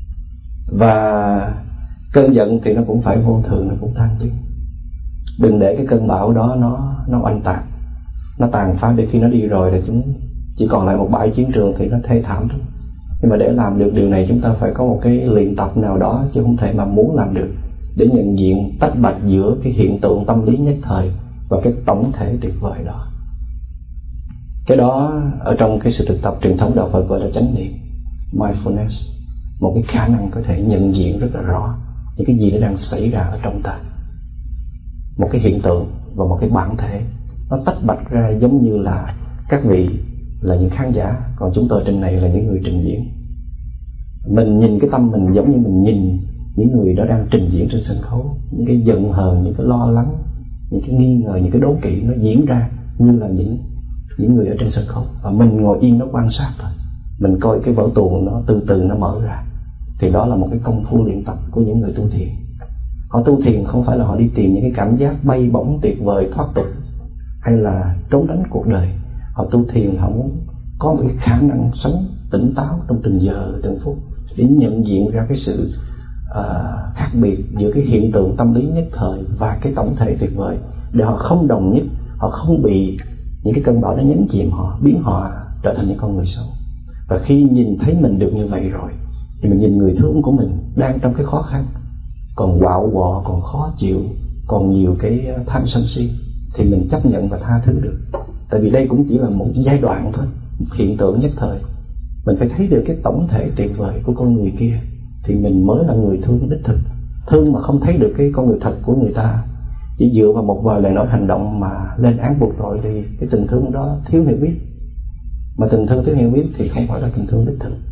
Và cơn giận thì nó cũng phải vô thường, nó cũng tan biến. Đừng để cái cơn bão đó nó nó oanh tạc, nó tàn phá, để khi nó đi rồi thì chúng chỉ còn lại một bãi chiến trường thì nó thê thảm lắm. Nhưng mà để làm được điều này, chúng ta phải có một cái luyện tập nào đó, chứ không thể mà muốn làm được, để nhận diện tách bạch giữa cái hiện tượng tâm lý nhất thời và cái tổng thể tuyệt vời đó. Cái đó ở trong cái sự thực tập truyền thống đạo Phật gọi là chánh niệm, mindfulness, một cái khả năng có thể nhận diện rất là rõ những cái gì nó đang xảy ra ở trong ta. Một cái hiện tượng và một cái bản thể nó tách bạch ra, giống như là các vị là những khán giả, còn chúng tôi trên này là những người trình diễn. Mình nhìn cái tâm mình giống như mình nhìn những người đó đang trình diễn trên sân khấu. Những cái giận hờn, những cái lo lắng, những cái nghi ngờ, những cái đố kỵ nó diễn ra như là những những người ở trên sân khấu. Và mình ngồi yên nó quan sát thôi, mình coi cái vở tuồng nó từ từ nó mở ra. Thì đó là một cái công phu luyện tập của những người tu thiền. Họ tu thiền không phải là họ đi tìm những cái cảm giác bay bổng tuyệt vời thoát tục hay là trốn tránh cuộc đời, Họ tu thiền, họ muốn có một cái khả năng sống tỉnh táo trong từng giờ từng phút để nhận diện ra cái sự uh, khác biệt giữa cái hiện tượng tâm lý nhất thời và cái tổng thể tuyệt vời, để họ không đồng nhất, họ không bị những cái cơn bão nó nhấn chìm họ, biến họ trở thành những con người xấu. Và khi nhìn thấy mình được như vậy rồi thì mình nhìn người thương của mình đang trong cái khó khăn, còn quạo quọ, còn khó chịu, còn nhiều cái tham sân si, thì mình chấp nhận và tha thứ được. Tại vì đây cũng chỉ là một giai đoạn thôi, một hiện tượng nhất thời. Mình phải thấy được cái tổng thể tuyệt vời của con người kia thì mình mới là người thương đích thực. Thương mà không thấy được cái con người thật của người ta, chỉ dựa vào một vài lời nói hành động mà lên án buộc tội, thì cái tình thương đó thiếu hiểu biết. Mà tình thương thiếu hiểu biết thì không phải là tình thương đích thực.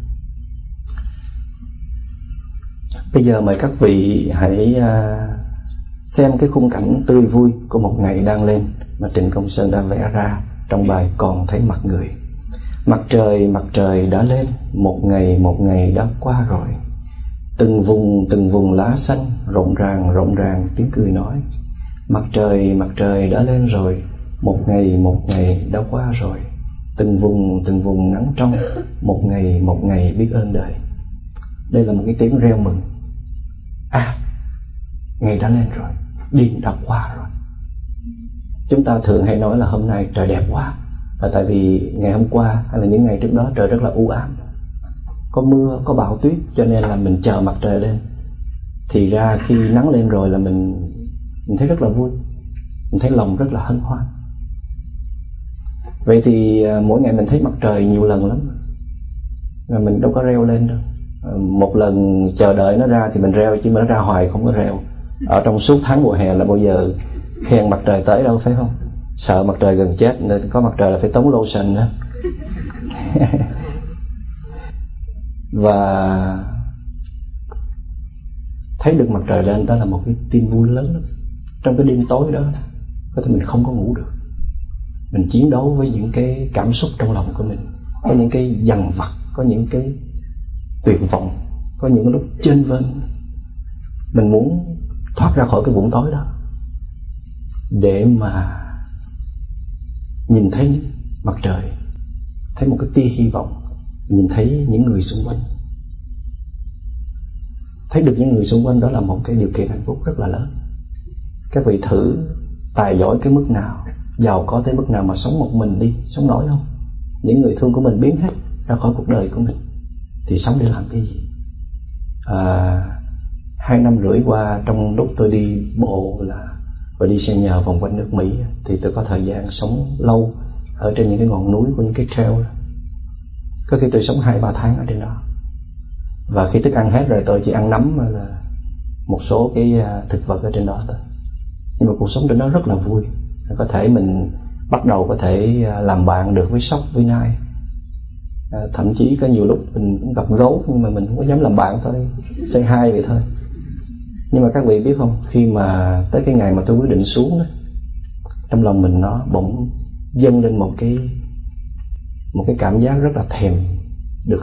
Bây giờ mời các vị hãy xem cái khung cảnh tươi vui của một ngày đang lên mà Trịnh Công Sơn đã vẽ ra trong bài Còn Thấy Mặt Người. Mặt trời, mặt trời đã lên, một ngày, một ngày đã qua rồi. Từng vùng, từng vùng lá xanh, rộn ràng, rộn ràng tiếng cười nói. Mặt trời, mặt trời đã lên rồi, một ngày, một ngày đã qua rồi. Từng vùng, từng vùng nắng trong, một ngày, một ngày biết ơn đời. Đây là một cái tiếng reo mừng. À, ngày đã lên rồi, đêm đã qua rồi. Chúng ta thường hay nói là hôm nay trời đẹp quá, là tại vì ngày hôm qua hay là những ngày trước đó trời rất là u ám, có mưa, có bão tuyết, cho nên là mình chờ mặt trời lên. Thì ra khi nắng lên rồi là mình mình thấy rất là vui, mình thấy lòng rất là hân hoan. Vậy thì mỗi ngày mình thấy mặt trời nhiều lần lắm, mà mình đâu có reo lên đâu. Một lần chờ đợi nó ra thì mình reo, chứ mà nó ra hoài không có reo. Ở trong suốt tháng mùa hè là bao giờ khen mặt trời tới đâu, phải không? Sợ mặt trời gần chết nên có mặt trời là phải tống lotion đó. Và thấy được mặt trời lên đó là một cái tin vui lớn lắm. Trong cái đêm tối đó có thể mình không có ngủ được, mình chiến đấu với những cái cảm xúc trong lòng của mình, có những cái dằn vặt, có những cái tuyệt vọng, có những lúc chênh vênh. Mình muốn thoát ra khỏi cái vũng tối đó để mà nhìn thấy mặt trời, thấy một cái tia hy vọng, nhìn thấy những người xung quanh. Thấy được những người xung quanh đó là một cái điều kiện hạnh phúc rất là lớn. Các vị thử tài giỏi cái mức nào, giàu có tới mức nào mà sống một mình đi, sống nổi không? Những người thương của mình biến hết ra khỏi cuộc đời của mình thì sống để làm cái gì? À, hai năm rưỡi qua, trong lúc tôi đi bộ là và đi xe nhờ vòng quanh nước Mỹ, thì tôi có thời gian sống lâu ở trên những cái ngọn núi của những cái trail. Có khi tôi sống hai ba tháng ở trên đó. Và khi thức ăn hết rồi, tôi chỉ ăn nấm hay là một số cái thực vật ở trên đó thôi. Nhưng mà cuộc sống trên đó rất là vui. Có thể mình bắt đầu có thể làm bạn được với sóc, với nai. À, thậm chí có nhiều lúc mình cũng gặp gấu nhưng mà mình không có dám làm bạn thôi, say hi vậy thôi. Nhưng mà các vị biết không, khi mà tới cái ngày mà tôi quyết định xuống đó, trong lòng mình nó bỗng dâng lên một cái một cái cảm giác rất là thèm được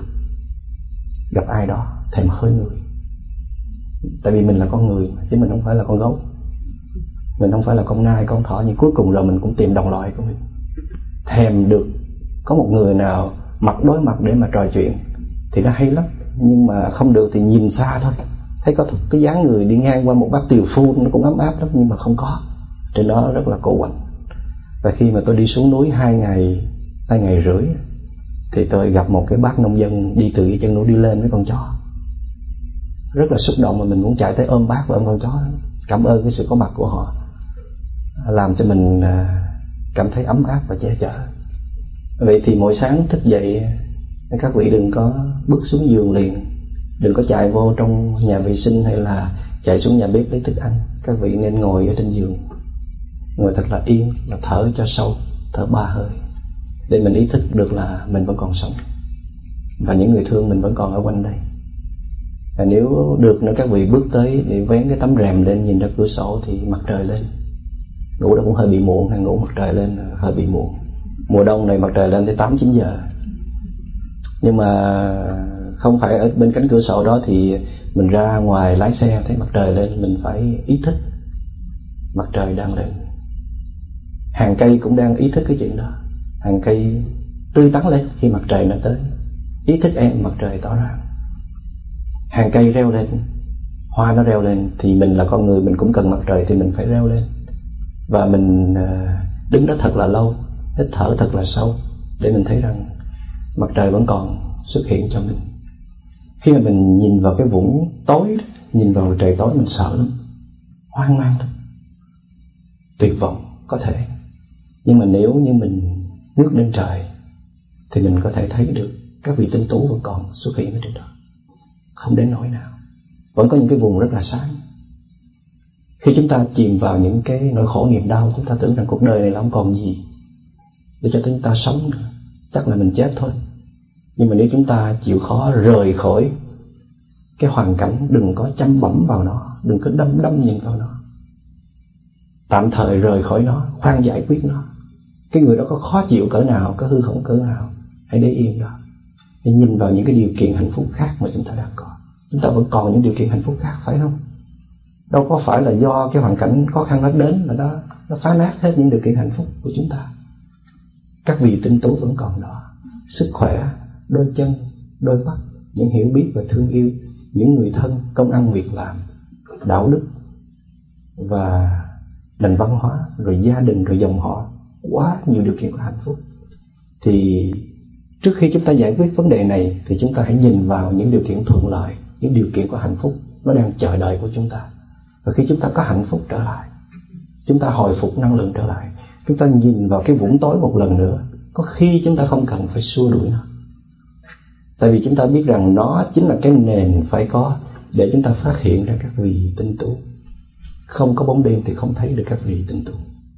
gặp ai đó, thèm hơi người. Tại vì mình là con người chứ mình không phải là con gấu, mình không phải là con nai, con thỏ, nhưng cuối cùng rồi mình cũng tìm đồng loại của mình. Thèm được có một người nào mặt đối mặt để mà trò chuyện thì nó hay lắm, nhưng mà không được thì nhìn xa thôi. Thấy có cái dáng người đi ngang qua một bát tiều phu nó cũng ấm áp lắm, nhưng mà không có. Trên đó rất là cô quạnh. Và khi mà tôi đi xuống núi hai ngày, hai ngày rưỡi, thì tôi gặp một cái bác nông dân đi từ cái chân núi đi lên với con chó. Rất là xúc động mà mình muốn chạy tới ôm bác và ôm con chó. Cảm ơn cái sự có mặt của họ, làm cho mình cảm thấy ấm áp và che chở. Vậy thì mỗi sáng thức dậy, các vị đừng có bước xuống giường liền, đừng có chạy vô trong nhà vệ sinh hay là chạy xuống nhà bếp lấy thức ăn. Các vị nên ngồi ở trên giường, ngồi thật là yên và thở cho sâu, thở ba hơi, để mình ý thức được là mình vẫn còn sống và những người thương mình vẫn còn ở quanh đây. Và nếu được nữa, các vị bước tới để vén cái tấm rèm lên nhìn ra cửa sổ thì mặt trời lên. Ngủ đó cũng hơi bị muộn, hay ngủ mặt trời lên hơi bị muộn. Mùa đông này mặt trời lên tới tám chín giờ. Nhưng mà không phải ở bên cánh cửa sổ đó thì mình ra ngoài lái xe thấy mặt trời lên, mình phải ý thức mặt trời đang lên. Hàng cây cũng đang ý thức cái chuyện đó. hàng cây tươi tắn lên khi mặt trời nó tới, ý thích em mặt trời tỏ ra. Hàng cây reo lên, hoa nó reo lên, thì mình là con người, mình cũng cần mặt trời thì mình phải reo lên. Và mình đứng đó thật là lâu, hít thở thật là sâu, để mình thấy rằng mặt trời vẫn còn xuất hiện cho mình. Khi mà mình nhìn vào cái vũng tối, nhìn vào trời tối mình sợ lắm, hoang mang lắm, tuyệt vọng có thể. Nhưng mà nếu như mình ngước lên trời thì mình có thể thấy được các vị tinh tú vẫn còn xuất hiện ở trên đó, không đến nỗi nào. Vẫn có những cái vùng rất là sáng. Khi chúng ta chìm vào những cái nỗi khổ niềm đau, chúng ta tưởng rằng cuộc đời này là không còn gì để cho chúng ta sống nữa, chắc là mình chết thôi. Nhưng mà nếu chúng ta chịu khó rời khỏi cái hoàn cảnh, đừng có chăm bẩm vào nó, đừng có đâm đâm nhìn vào nó, tạm thời rời khỏi nó, khoan giải quyết nó. Cái người đó có khó chịu cỡ nào, có hư hỏng cỡ nào, hãy để yên đó, hãy nhìn vào những cái điều kiện hạnh phúc khác mà chúng ta đang có. Chúng ta vẫn còn những điều kiện hạnh phúc khác, phải không? Đâu có phải là do cái hoàn cảnh khó khăn nó đến là nó, nó phá nát hết những điều kiện hạnh phúc của chúng ta. Các vị tinh tú vẫn còn đó, sức khỏe, đôi chân, đôi mắt, những hiểu biết và thương yêu, những người thân, công ăn việc làm, đạo đức và nền văn hóa, rồi gia đình, rồi dòng họ, quá nhiều điều kiện của hạnh phúc. Thì trước khi chúng ta giải quyết vấn đề này thì chúng ta hãy nhìn vào những điều kiện thuận lợi, những điều kiện của hạnh phúc nó đang chờ đợi của chúng ta. Và khi chúng ta có hạnh phúc trở lại, chúng ta hồi phục năng lượng trở lại, chúng ta nhìn vào cái vũng tối một lần nữa, có khi chúng ta không cần phải xua đuổi nó. Tại vì chúng ta biết rằng nó chính là cái nền phải có để chúng ta phát hiện ra các vị tinh tú. Không có bóng đêm thì không thấy được các vị tinh tú.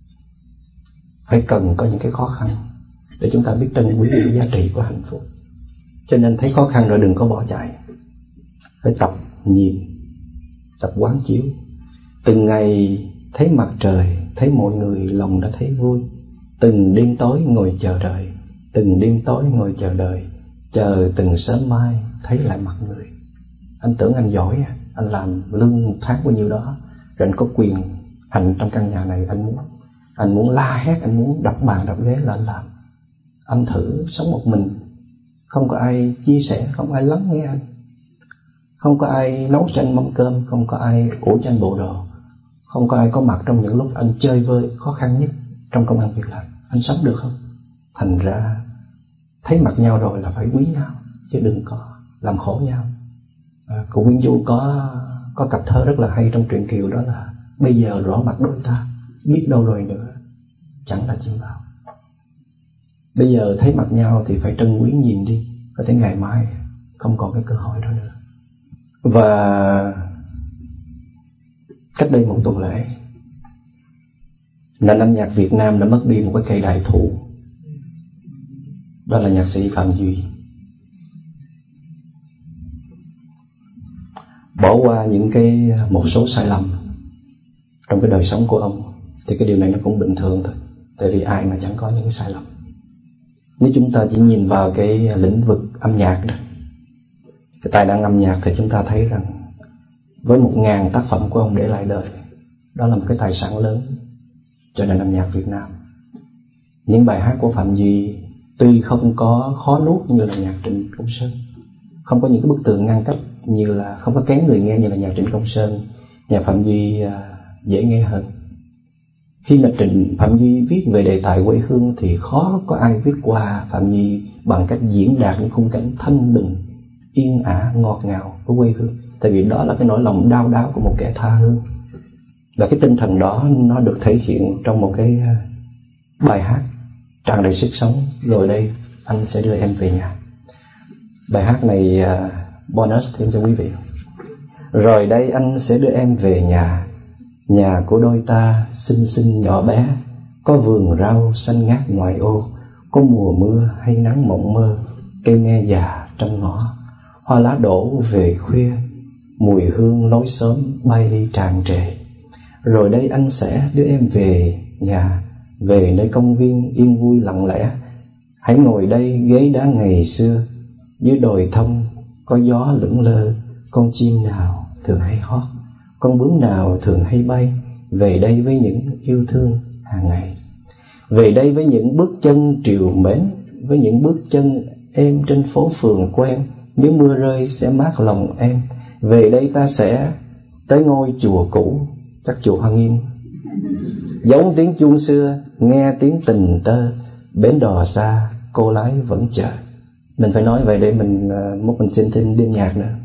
Phải cần có những cái khó khăn để chúng ta biết trân quý cái giá trị của hạnh phúc. Cho nên thấy khó khăn rồi đừng có bỏ chạy, phải tập nhìn, tập quán chiếu. Từng ngày thấy mặt trời, thấy mọi người lòng đã thấy vui. Từng đêm tối ngồi chờ đợi, từng đêm tối ngồi chờ đợi, chờ từng sớm mai thấy lại mặt người. Anh tưởng anh giỏi à, anh làm lương một tháng bao nhiêu đó, rồi anh có quyền hành trong căn nhà này, anh muốn anh muốn la hét, anh muốn đập bàn đập ghế là anh làm. Anh thử sống một mình, không có ai chia sẻ, không ai lắng nghe anh, không có ai nấu cho anh mâm cơm, không có ai ủ cho anh bộ đồ, không có ai có mặt trong những lúc anh chơi vơi khó khăn nhất trong công ăn việc làm. Anh sống được không? Thành ra thấy mặt nhau rồi là phải quý nhau, chứ đừng có làm khổ nhau. À, cụ Nguyễn Du có có cặp thơ rất là hay trong truyện Kiều, đó là bây giờ rõ mặt đôi ta, biết đâu rồi nữa chẳng là chim vào. Bây giờ thấy mặt nhau thì phải trân quý nhìn đi, có thể ngày mai không còn cái cơ hội đó nữa. Và cách đây một tuần lễ, nền âm nhạc Việt Nam đã mất đi một cái cây đại thụ, đó là nhạc sĩ Phạm Duy. Bỏ qua những cái một số sai lầm trong cái đời sống của ông thì cái điều này nó cũng bình thường thôi, tại vì ai mà chẳng có những cái sai lầm. Nếu chúng ta chỉ nhìn vào cái lĩnh vực âm nhạc đó, cái tài năng âm nhạc, thì chúng ta thấy rằng với một ngàn tác phẩm của ông để lại đời, đó là một cái tài sản lớn cho nền âm nhạc Việt Nam. Những bài hát của Phạm Duy tuy không có khó nuốt như là nhạc Trịnh Công Sơn, không có những cái bức tường ngăn cách như là, không có kén người nghe như là nhạc Trịnh Công Sơn, nhạc Phạm Duy uh, dễ nghe hơn. Khi mà Trịnh Phạm Duy viết về đề tài quê hương thì khó có ai viết qua Phạm Duy bằng cách diễn đạt những khung cảnh thanh bình, yên ả, ngọt ngào của quê hương. Tại vì đó là cái nỗi lòng đau đáu của một kẻ tha hương. Và cái tinh thần đó nó được thể hiện trong một cái bài hát tràn đầy sức sống. Rồi đây anh sẽ đưa em về nhà. Bài hát này uh, bonus thêm cho quý vị. Rồi đây anh sẽ đưa em về nhà, nhà của đôi ta xinh xinh nhỏ bé, có vườn rau xanh ngát ngoài ô, có mùa mưa hay nắng mộng mơ, cây me già trong ngõ, hoa lá đổ về khuya, mùi hương lối xóm bay đi tràn trề. Rồi đây anh sẽ đưa em về nhà, về nơi công viên yên vui lặng lẽ. Hãy ngồi đây ghế đá ngày xưa, dưới đồi thông có gió lững lơ, con chim nào thường hay hót, con bướm nào thường hay bay, về đây với những yêu thương hàng ngày. Về đây với những bước chân trìu mến, với những bước chân êm trên phố phường quen, nếu mưa rơi sẽ mát lòng em. Về đây ta sẽ tới ngôi chùa cũ, chắc chùa Hoa Nghiêm, giống tiếng chuông xưa, nghe tiếng tình tơ, bến đò xa, cô lái vẫn chờ. Mình phải nói vậy để mình mốt mình xin thêm đêm nhạc nữa.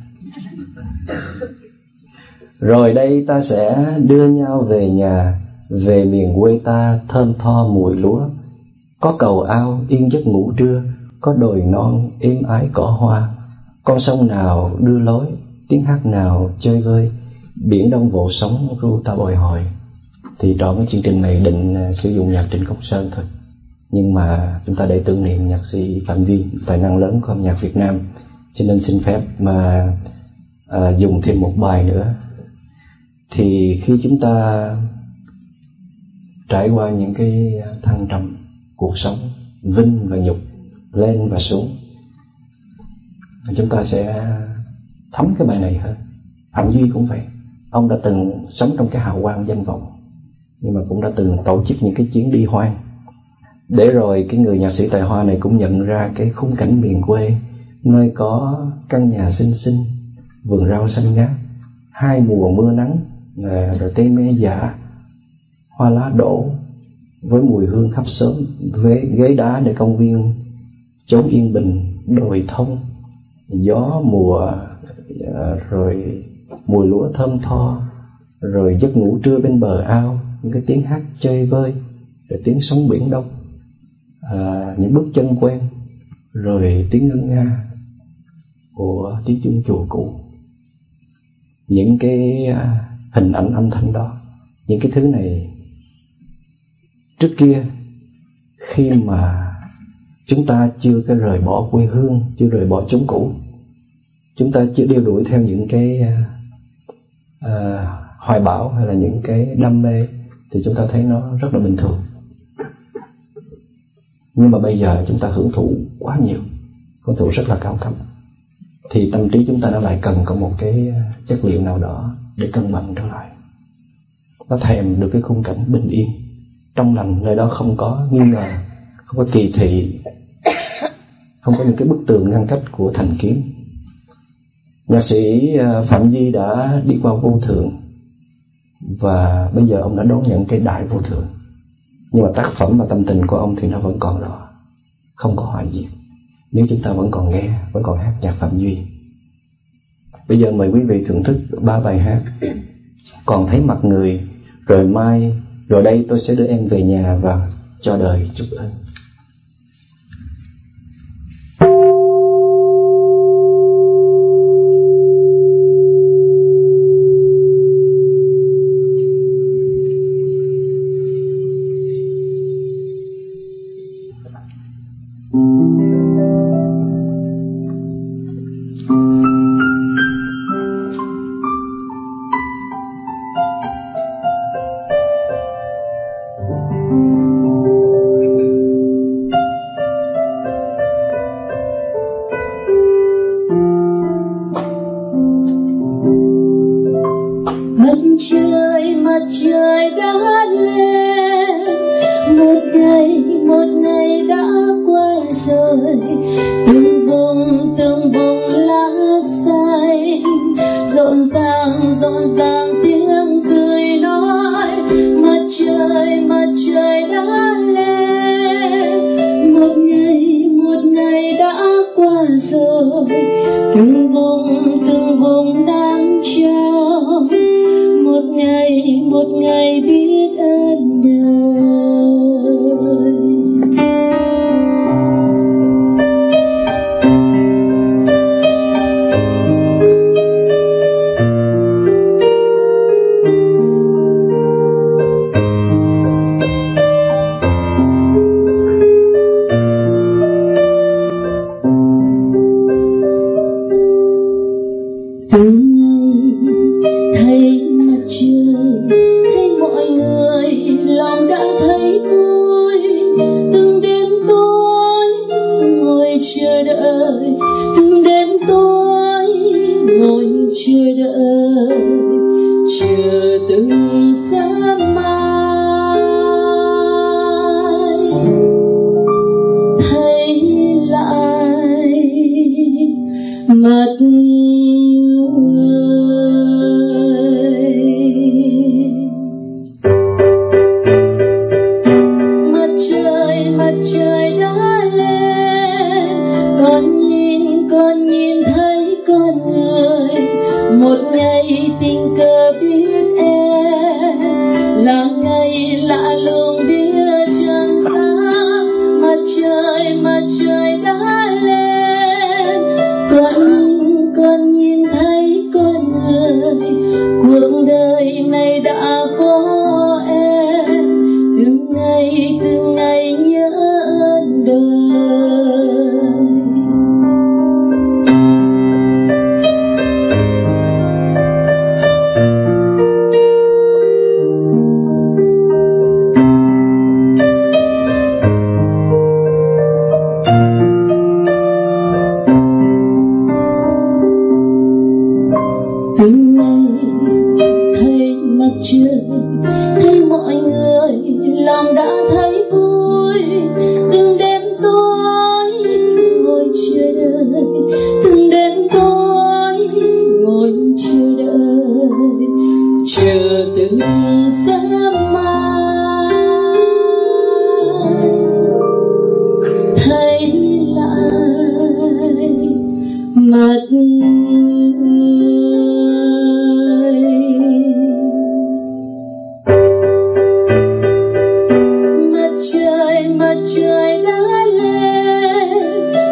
Rồi đây ta sẽ đưa nhau về nhà, về miền quê ta thơm tho mùi lúa. Có cầu ao yên giấc ngủ trưa, có đồi non êm ái cỏ hoa. Con sông nào đưa lối, tiếng hát nào chơi vơi, biển đông vỗ sóng ru ta bồi hồi. Thì trọn cái chương trình này định sử dụng nhạc Trịnh Công Sơn thôi, nhưng mà chúng ta để tưởng niệm nhạc sĩ Phạm Duy, tài năng lớn của âm nhạc Việt Nam, cho nên xin phép mà à, dùng thêm một bài nữa. Thì khi chúng ta trải qua những cái thăng trầm cuộc sống, vinh và nhục, lên và xuống, chúng ta sẽ thấm cái bài này hơn. Phạm Duy cũng vậy, ông đã từng sống trong cái hào quang danh vọng, nhưng mà cũng đã từng tổ chức những cái chuyến đi hoang. Để rồi cái người nhạc sĩ tài hoa này cũng nhận ra cái khung cảnh miền quê, nơi có căn nhà xinh xinh, vườn rau xanh ngát, hai mùa mưa nắng, rồi cây me dạ, hoa lá đổ với mùi hương khắp xóm, ghế, ghế đá để công viên, chốn yên bình, đồi thông, gió mùa, rồi mùi lúa thơm tho, rồi giấc ngủ trưa bên bờ ao, những cái tiếng hát chơi vơi, rồi tiếng sóng biển đông, à, những bước chân quen, rồi tiếng ngân nga của tiếng chuông chùa cũ. Những cái hình ảnh âm thanh đó, những cái thứ này trước kia khi mà chúng ta chưa cái rời bỏ quê hương, chưa rời bỏ chốn cũ, chúng ta chưa đeo đuổi theo những cái uh, hoài bão hay là những cái đam mê, thì chúng ta thấy nó rất là bình thường. Nhưng mà bây giờ chúng ta hưởng thụ quá nhiều, hưởng thụ rất là cao cấp, thì tâm trí chúng ta nó lại cần có một cái chất liệu nào đó để cân bằng trở lại. Nó thèm được cái khung cảnh bình yên, trong lành, nơi đó không có nghi ngờ, không có kỳ thị, không có những cái bức tường ngăn cách của thành kiến. Nhạc sĩ Phạm Duy đã đi qua vô thường, và bây giờ ông đã đón nhận cái đại vô thường. Nhưng mà tác phẩm và tâm tình của ông thì nó vẫn còn đó, không có hoại diệt, nếu chúng ta vẫn còn nghe, vẫn còn hát nhạc Phạm Duy. Bây giờ mời quý vị thưởng thức ba bài hát Còn Thấy Mặt Người, Rồi Mai, Rồi Đây Tôi Sẽ Đưa Em Về Nhà và Cho Đời Chúc Ơn.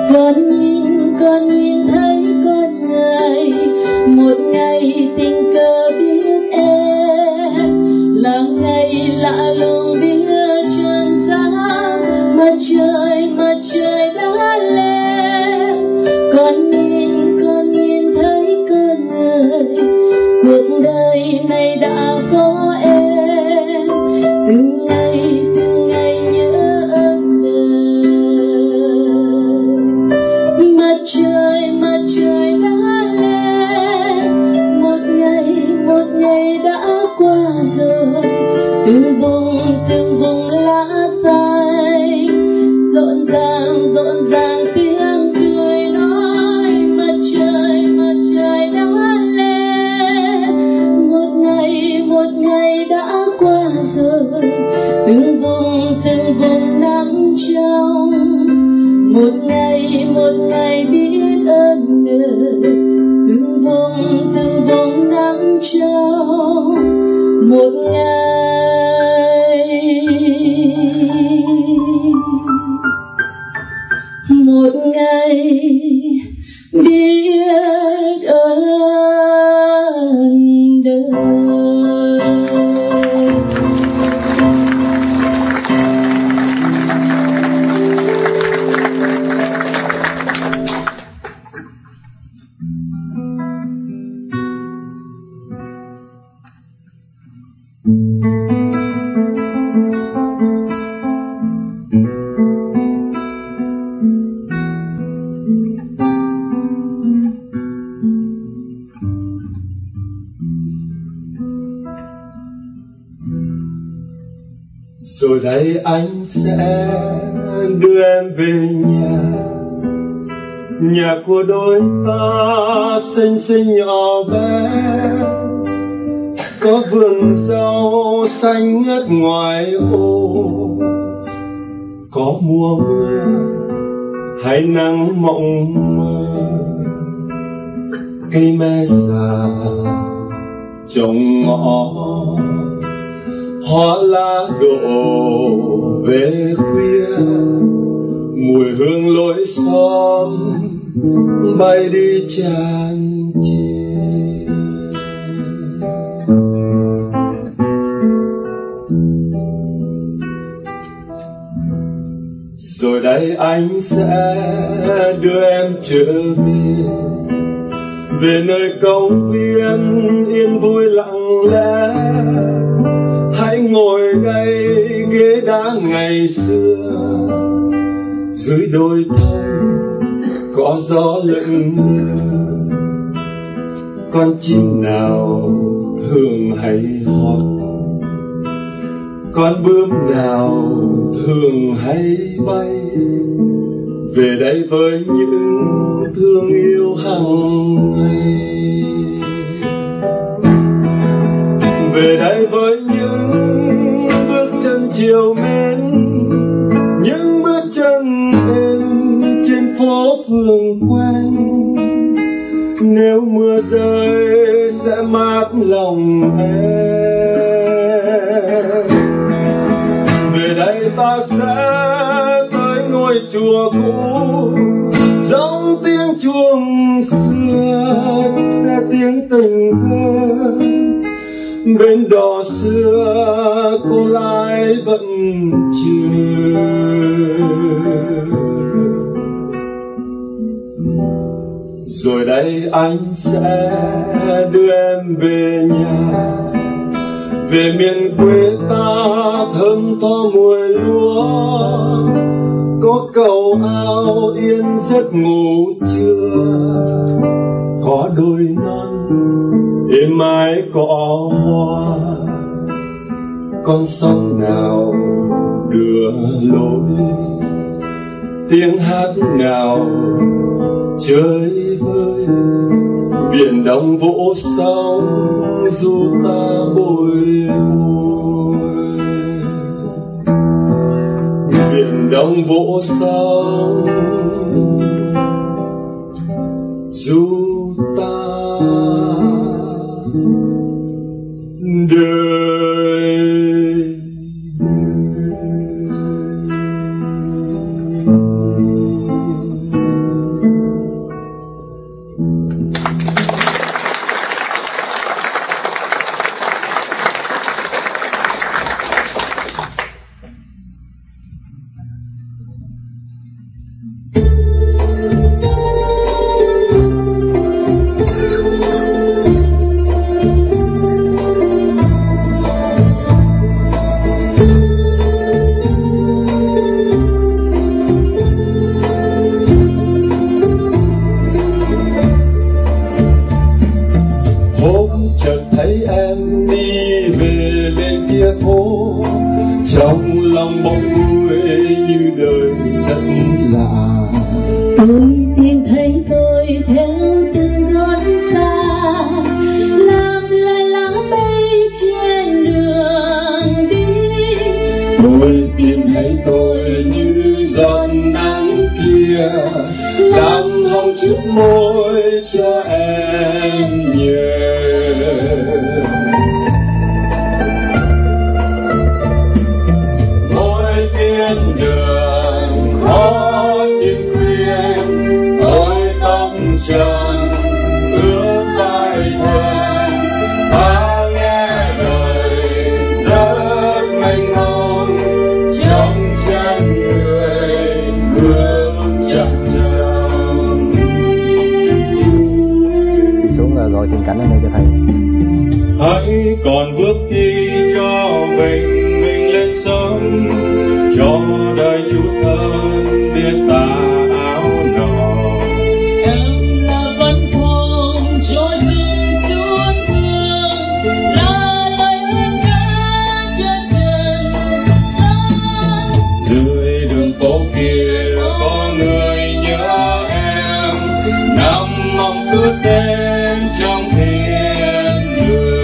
Con nhìn, con nhìn thấy con người, một ngày tình cờ biết em, là ngày lạ lùng biết trần gian, mặt trời, mặt trời đã lên. Con nhìn, con nhìn thấy con người, cuộc đời này đã có em, từng ngày, từng ngày nhớ ơn đời. Mặt trời, mặt trời đã lên, một ngày, một ngày đã qua rồi, từng vùng, từng vùng lá xanh, rộn ràng, rộn ràng tiếng cười nói. Mặt trời, mặt trời đã lên, một ngày, một ngày đã qua rồi, từng vùng, từng vùng nắng trong, một ngày, một ngày biết ơn đời, từng vùng, từng vùng nắng trong, một ngày, một ngày biết ơn đời. Rồi đây anh sẽ đưa em về nhà, nhà của đôi ta xinh xinh nhỏ bé, có vườn rau xanh ngất ngoài ô, có mùa mưa hay nắng mộng mơ, cây me già trồng ngõ, hoa lá đổ về khuya, mùi hương lối xóm bay đi tràn trề. Rồi đây anh sẽ đưa em trở về, về nơi công viên yên vui lặng lẽ. Hãy ngồi đây ghế đá ngày xưa, dưới đồi thông có gió lững lờ, con chim nào thường hay hót, con bướm nào thường hay bay, về đây với những thương yêu hàng ngày, về đây với những bước chân chiều mến, những bước chân êm trên phố phường quen. Nếu mưa rơi sẽ mát lòng em, về đây ta sẽ tới ngôi chùa cũ, giống tiếng chuông xưa nghe tiếng tình thơ. Bên đò xưa cô lái vẫn chưa, rồi đây anh sẽ đưa em về nhà, về miền quê ta thơm tho mùi lúa, có cầu ao yên giấc ngủ trưa, có đôi non êm ái cỏ hoa, con sông nào đưa lối, tiếng hát nào chơi vơi, biển đông vỗ sóng du ta bồi hồi, biển đông vỗ sóng du ta đời. như đời rất lạ. Tôi tìm thấy tôi theo từng gót xa, làm lại lá bay trên đường đi. Tôi tìm thấy tôi như giọt nắng kia, làm hồng chút môi cho em nhớ. Mỗi thiên đường có chim khuyên, ôi tâm trần ước vai thân, ta nghe lời rất mênh mông, trong chân người bước chậm chậm. Xuống rồi gọi tình cảnh ở đây cho thầy. Hãy còn bước đi cho mình mình lên sớm, cho đời chút hơn biết tà áo đỏ. Em là văn phong trôi dừng chút hương, là lời hát ca cho trần gian. Dưới đường phố kia có người nhớ em, nằm mong suốt đêm trong thiên đường.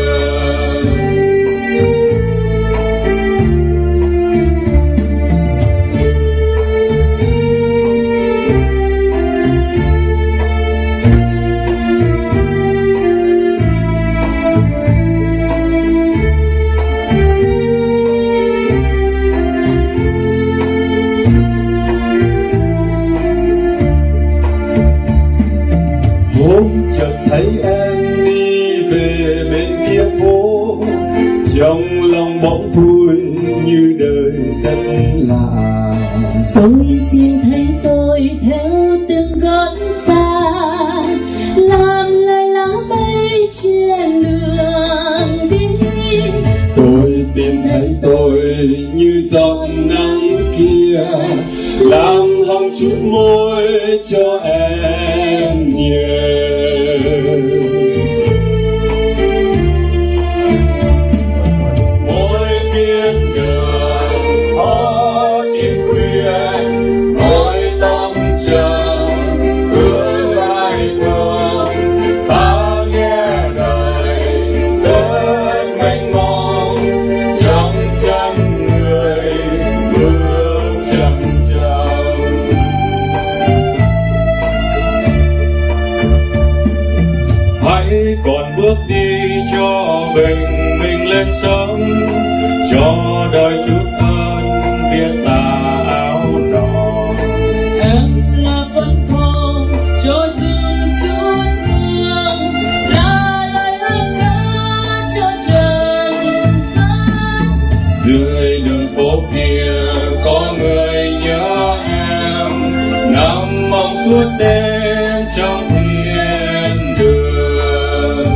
Hôm chợt thấy em đi về bên kia phố, trong lòng bỗng vui như đời rất lạ. Tôi tìm thấy tôi theo từng gót xa, làm lời lá bay trên đường đi. Tôi tìm thấy tôi như giọt nắng kia, làm hồng chút môi cho em nhớ. Mỗi thiên đường có chim khuyên, ôi tâm trần ước vai thân, ta nghe lời rất mênh mông, trong chân người bước chậm chậm. Hãy còn bước đi cho mình mình lên sớm, cho đời chút hơn biết tà áo đỏ. Em là văn phong trôi dừng chút hương, là lời hát ca cho trần gian. Dưới đường phố kia có người nhớ em, nằm mong suốt đêm trong thiên đường.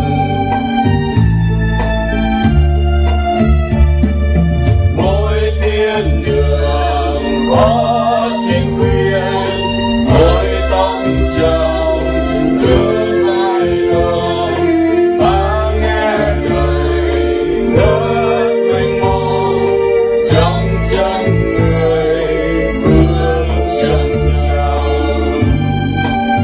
Mỗi thiên đường có chim khuyên, ôi tâm trầu ước vai thân, ta nghe lời rất mênh mông, trong chân người bước chậm chậm.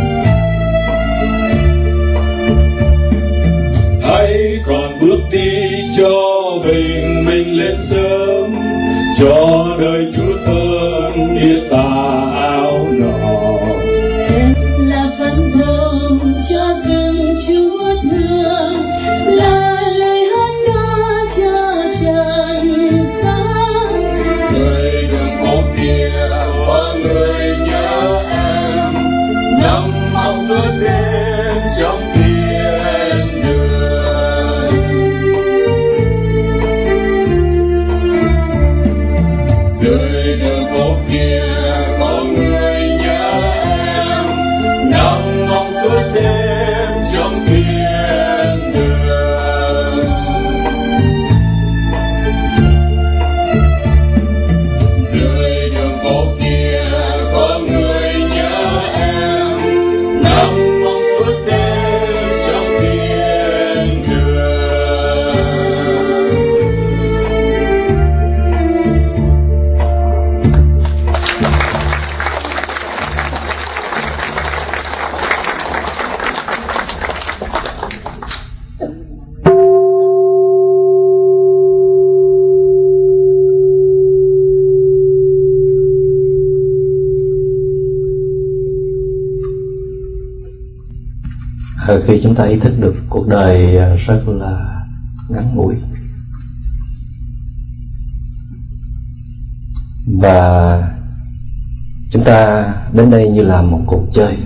khi chúng ta ý thức được cuộc đời rất là ngắn ngủi, và chúng ta đến đây như là một cuộc chơi,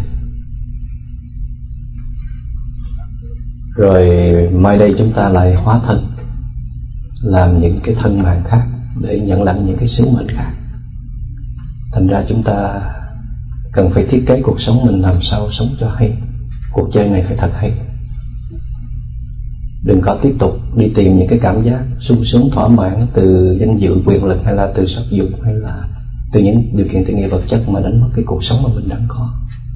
rồi mai đây chúng ta lại hóa thân làm những cái thân mạng khác để nhận lãnh những cái sứ mệnh khác. Thành ra chúng ta cần phải thiết kế cuộc sống mình làm sao sống cho hay. Cuộc chơi này phải thật hay. Đừng có tiếp tục đi tìm những cái cảm giác sung sướng thỏa mãn từ danh dự quyền lực, hay là từ sắc dục, hay là từ những điều kiện tiện nghi vật chất mà đánh mất cái cuộc sống mà mình đang có.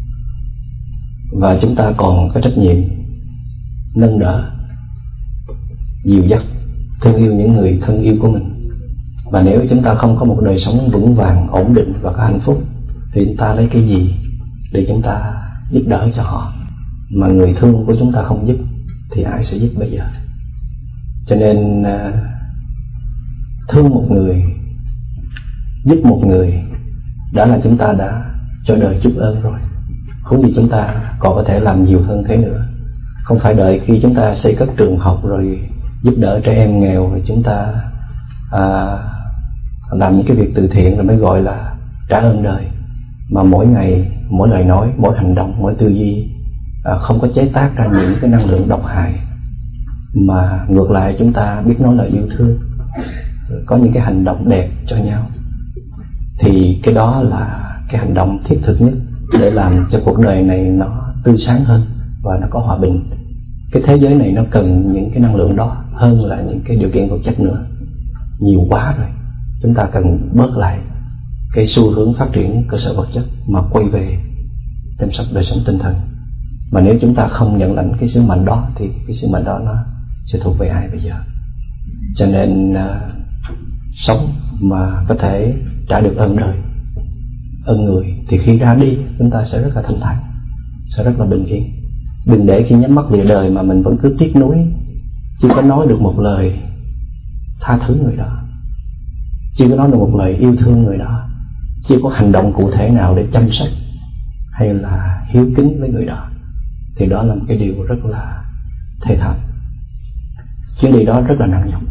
Và chúng ta còn có trách nhiệm nâng đỡ, dìu dắt, thương yêu những người thân yêu của mình. Và nếu chúng ta không có một đời sống vững vàng, ổn định và có hạnh phúc, thì chúng ta lấy cái gì để chúng ta giúp đỡ cho họ? Mà người thương của chúng ta không giúp thì ai sẽ giúp bây giờ? Cho nên thương một người, giúp một người, đã là chúng ta đã cho đời chút ơn rồi. Huống gì chúng ta còn có thể làm nhiều hơn thế nữa. Không phải đợi khi chúng ta xây cất trường học rồi giúp đỡ trẻ em nghèo, rồi chúng ta à, làm những cái việc từ thiện rồi mới gọi là trả ơn đời. Mà mỗi ngày, mỗi lời nói, mỗi hành động, mỗi tư duy à, không có chế tác ra những cái năng lượng độc hại, mà ngược lại chúng ta biết nói lời yêu thương, có những cái hành động đẹp cho nhau, thì cái đó là cái hành động thiết thực nhất để làm cho cuộc đời này nó tươi sáng hơn và nó có hòa bình. Cái thế giới này nó cần những cái năng lượng đó hơn là những cái điều kiện vật chất nữa. Nhiều quá rồi. Chúng ta cần bớt lại cái xu hướng phát triển cơ sở vật chất mà quay về chăm sóc đời sống tinh thần. Mà nếu chúng ta không nhận lãnh cái sứ mệnh đó thì cái sứ mệnh đó nó sẽ thuộc về ai bây giờ? Cho nên uh, sống mà có thể trả được ơn đời, ơn người, thì khi ra đi chúng ta sẽ rất là thanh thản, sẽ rất là bình yên. Đừng để khi nhắm mắt lìa đời mà mình vẫn cứ tiếc nuối, chưa có nói được một lời tha thứ người đó, chưa có nói được một lời yêu thương người đó, chưa có hành động cụ thể nào để chăm sóc hay là hiếu kính với người đó, thì đó là một cái điều rất là thê thảm. Chuyến đi đó rất là nặng nhọc.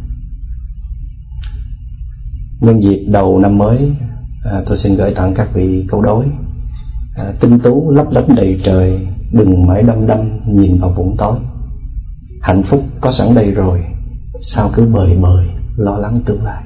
Nhân dịp đầu năm mới, à, tôi xin gửi tặng các vị câu đối à, tinh tú lấp lánh đầy trời, đừng mãi đăm đăm nhìn vào vũng tối. Hạnh phúc có sẵn đây rồi, sao cứ bời bời lo lắng tương lai.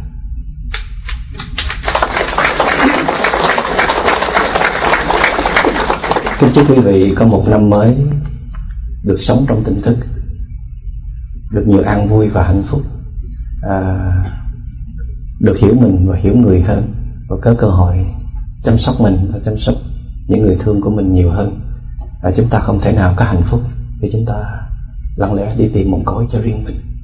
Kính chúc quý vị có một năm mới được sống trong tỉnh thức, được nhiều an vui và hạnh phúc, à, được hiểu mình và hiểu người hơn, và có cơ hội chăm sóc mình và chăm sóc những người thương của mình nhiều hơn. À, chúng ta không thể nào có hạnh phúc khi chúng ta lặng lẽ đi tìm một cõi cho riêng mình.